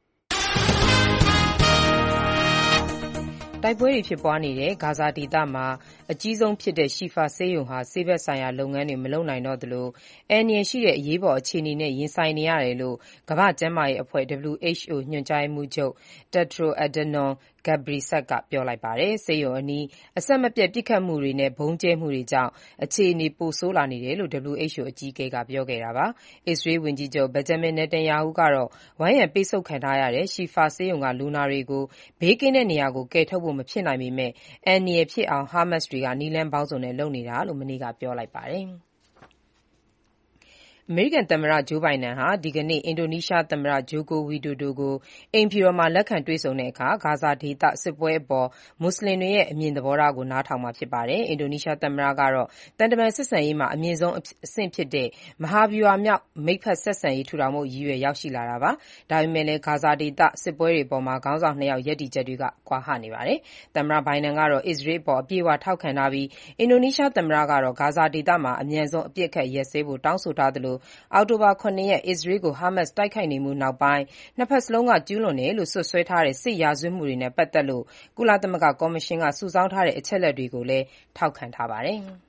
တိုက်ပွဲတွေဖြစ်ပွားနေတဲ့ဂါဇာဒေသမှာအကြီးဆုံးဖြစ်တဲ့ရှီဖာဆေးရုံဟာဆေးဘက်ဆိုင်ရာလုပ်ငန်းတွေမလုပ်နိုင်တော့သလိုအန္တရာယ်ရှိတဲ့အရေးပေါ်အခြေအနေနဲ့ရင်ဆိုင်နေရတယ်လို့ကမ္ဘာ့ကျန်းမာရေးအဖွဲ့ WHO ညွှန်ကြားရေးမှူးချုပ် Tedros Adhanom Ghebreyesus ကပြောလိုက်ပါတယ်။ဆေးရုံအနီးအဆက်မပြတ်ပစ်ခတ်မှုတွေနဲ့ဗုံးကြဲမှုတွေကြောင့်အခြေအနေပိုဆိုးလာနေတယ်လို့ WHO အကြီးအကဲကပြောခဲ့တာပါ။အစ္စရေးဝန်ကြီးချုပ် Benjamin Netanyahu ကတော့ဝိုင်းရံပိတ်ဆို့ခံထားရတဲ့ရှီဖာဆေးရုံကလူနာတွေကိုဘေးကင်းတဲ့နေရာကိုကယ်ထုတ်ဖို့မဖြစ်နိုင်ပေမဲ့အန္တရာယ်ဖြစ်အောင်ဟာမတ်စ်တွေကနည်းလမ်းပေါင်းစုံနဲ့လုပ်နေတာလို့မနေ့ကပြောလိုက်ပါတယ်။အမေရိကန်သမ္မတဂျိုးဘိုင်ဒန်ဟာဒီကနေ့အင်ဒိုနီးရှားသမ္မတဂျိုကိုဝီဒိုဒိုကိုအိမ်ဖြူတော်မှာလက်ခံတွေ့ဆုံတဲ့အခါဂါဇာဒေသစစ်ပွဲအပေါ်မွတ်ဆလင်တွေရဲ့အမြင်သဘောထားကိုနားထောင်မှာဖြစ်ပါတယ်။အင်ဒိုနီးရှားသမ္မတကတော့သံတမန်ဆက်ဆံရေးမှာအမြင့်ဆုံးအဆင့်ဖြစ်တဲ့မဟာဗျူဟာမြောက်မိတ်ဖက်ဆက်ဆံရေးထူထောင်ဖို့ရည်ရွယ်ရောက်ရှိလာတာပါ။ဒါပေမဲ့လည်းဂါဇာဒေသစစ်ပွဲတွေအပေါ်ခေါင်းဆောင်နှစ်ယောက်ရပ်တည်ချက်တွေကကွာဟနေပါတယ်။သမ္မတဘိုင်ဒန်ကတော့အစ္စရေးအပေါ်အပြည့်အဝထောက်ခံထားပြီးအင်ဒိုနီးရှားသမ္မတကတော့ဂါဇာဒေသမှာအမြန်ဆုံးအပစ်အခတ်ရပ်စဲဖို့တောင်းဆိုထားသလိုအောက်တိုဘာ7 ရက်အစ္စရေးကိုဟာမတ်စ်တိုက်ခိုက်နေမှုနောက်ပိုင်းနှစ်ဖက်စလုံးကကျူးလွန်တယ်လို့စွပ်စွဲထားတဲ့စစ်ရာဇဝတ်မှုတွေနဲ့ပတ်သက်လို့ကုလသမဂ္ဂကော်မရှင်ကစုဆောင်းထားတဲ့အချက်အလက်တွေကိုလည်းထောက်ခံထားပါတယ်။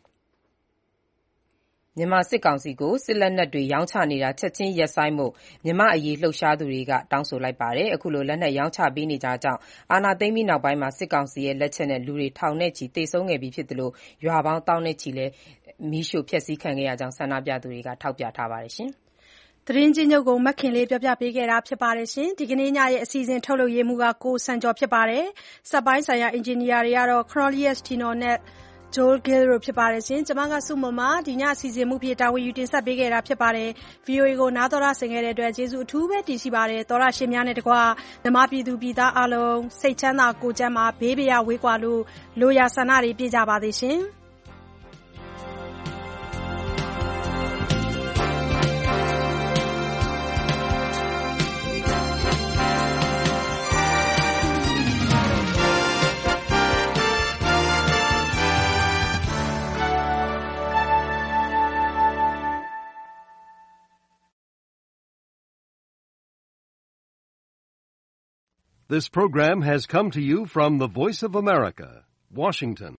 မြန်မာစစ်ကောင်စီကိုစစ်လက်နက်တွေရောင်းချနေတာချက်ချင်းရပ်ဆိုင်းဖို့မြန်မာ့အရေးလှုပ်ရှားသူတွေကတောင်းဆိုလိုက်ပါတယ်။အခုလိုလက်နက်ရောင်းချပေးနေကြကြောင်းအာဏာသိမ်းပြီးနောက်ပိုင်းမှာစစ်ကောင်စီရဲ့လက်ချက်နဲ့လူတွေထောင်နဲ့ချီသေဆုံးခဲ့ပြီးဖြစ်သလိုရွာပေါင်းသောင်းနဲ့ချီလည်းမီးရှို့ဖျက်ဆီးခံခဲ့ရကြောင်းဆန္ဒပြသူတွေကထောက်ပြထားပါတယ်ရှင်။သတင်းချင်းချုပ်ကိုမခင်လေးပြောပြပေးခဲ့တာဖြစ်ပါတယ်ရှင်။ဒီကနေ့ညရဲ့အစီအစဉ်ထုတ်လုပ်ရေးမှူးကကိုစံကျော်ဖြစ်ပါတယ်။စက်ပိုင်းဆိုင်ရာအင်ဂျင်နီယာတွေကတော့ Cornelius Tino နဲ့ Joel Gilroy ဖြစ်ပါတယ်ရှင်ကျွန်မကစုမမဒီညအစီအစဉ်မှုဖြစ်တာဝန်ယူတင်ဆက်ပေးခဲ့တာဖြစ်ပါတယ် VOA ကိုနားတော်ရဆင်ခဲ့တဲ့အတွက်ကျေးဇူးအထူးပဲတင်ရှိပါတယ်တော်ရရှင်များနဲ့တကွာဓမ္မပြည်သူပြည်သားအားလုံးစိတ်ချမ်းသာကိုယ်ကျန်းမာဘေးပရာဝေးကွာလို့လိုရာဆန္ဒတွေပြည့်ကြပါသေးရှင် This program has come to you from the Voice of America, Washington.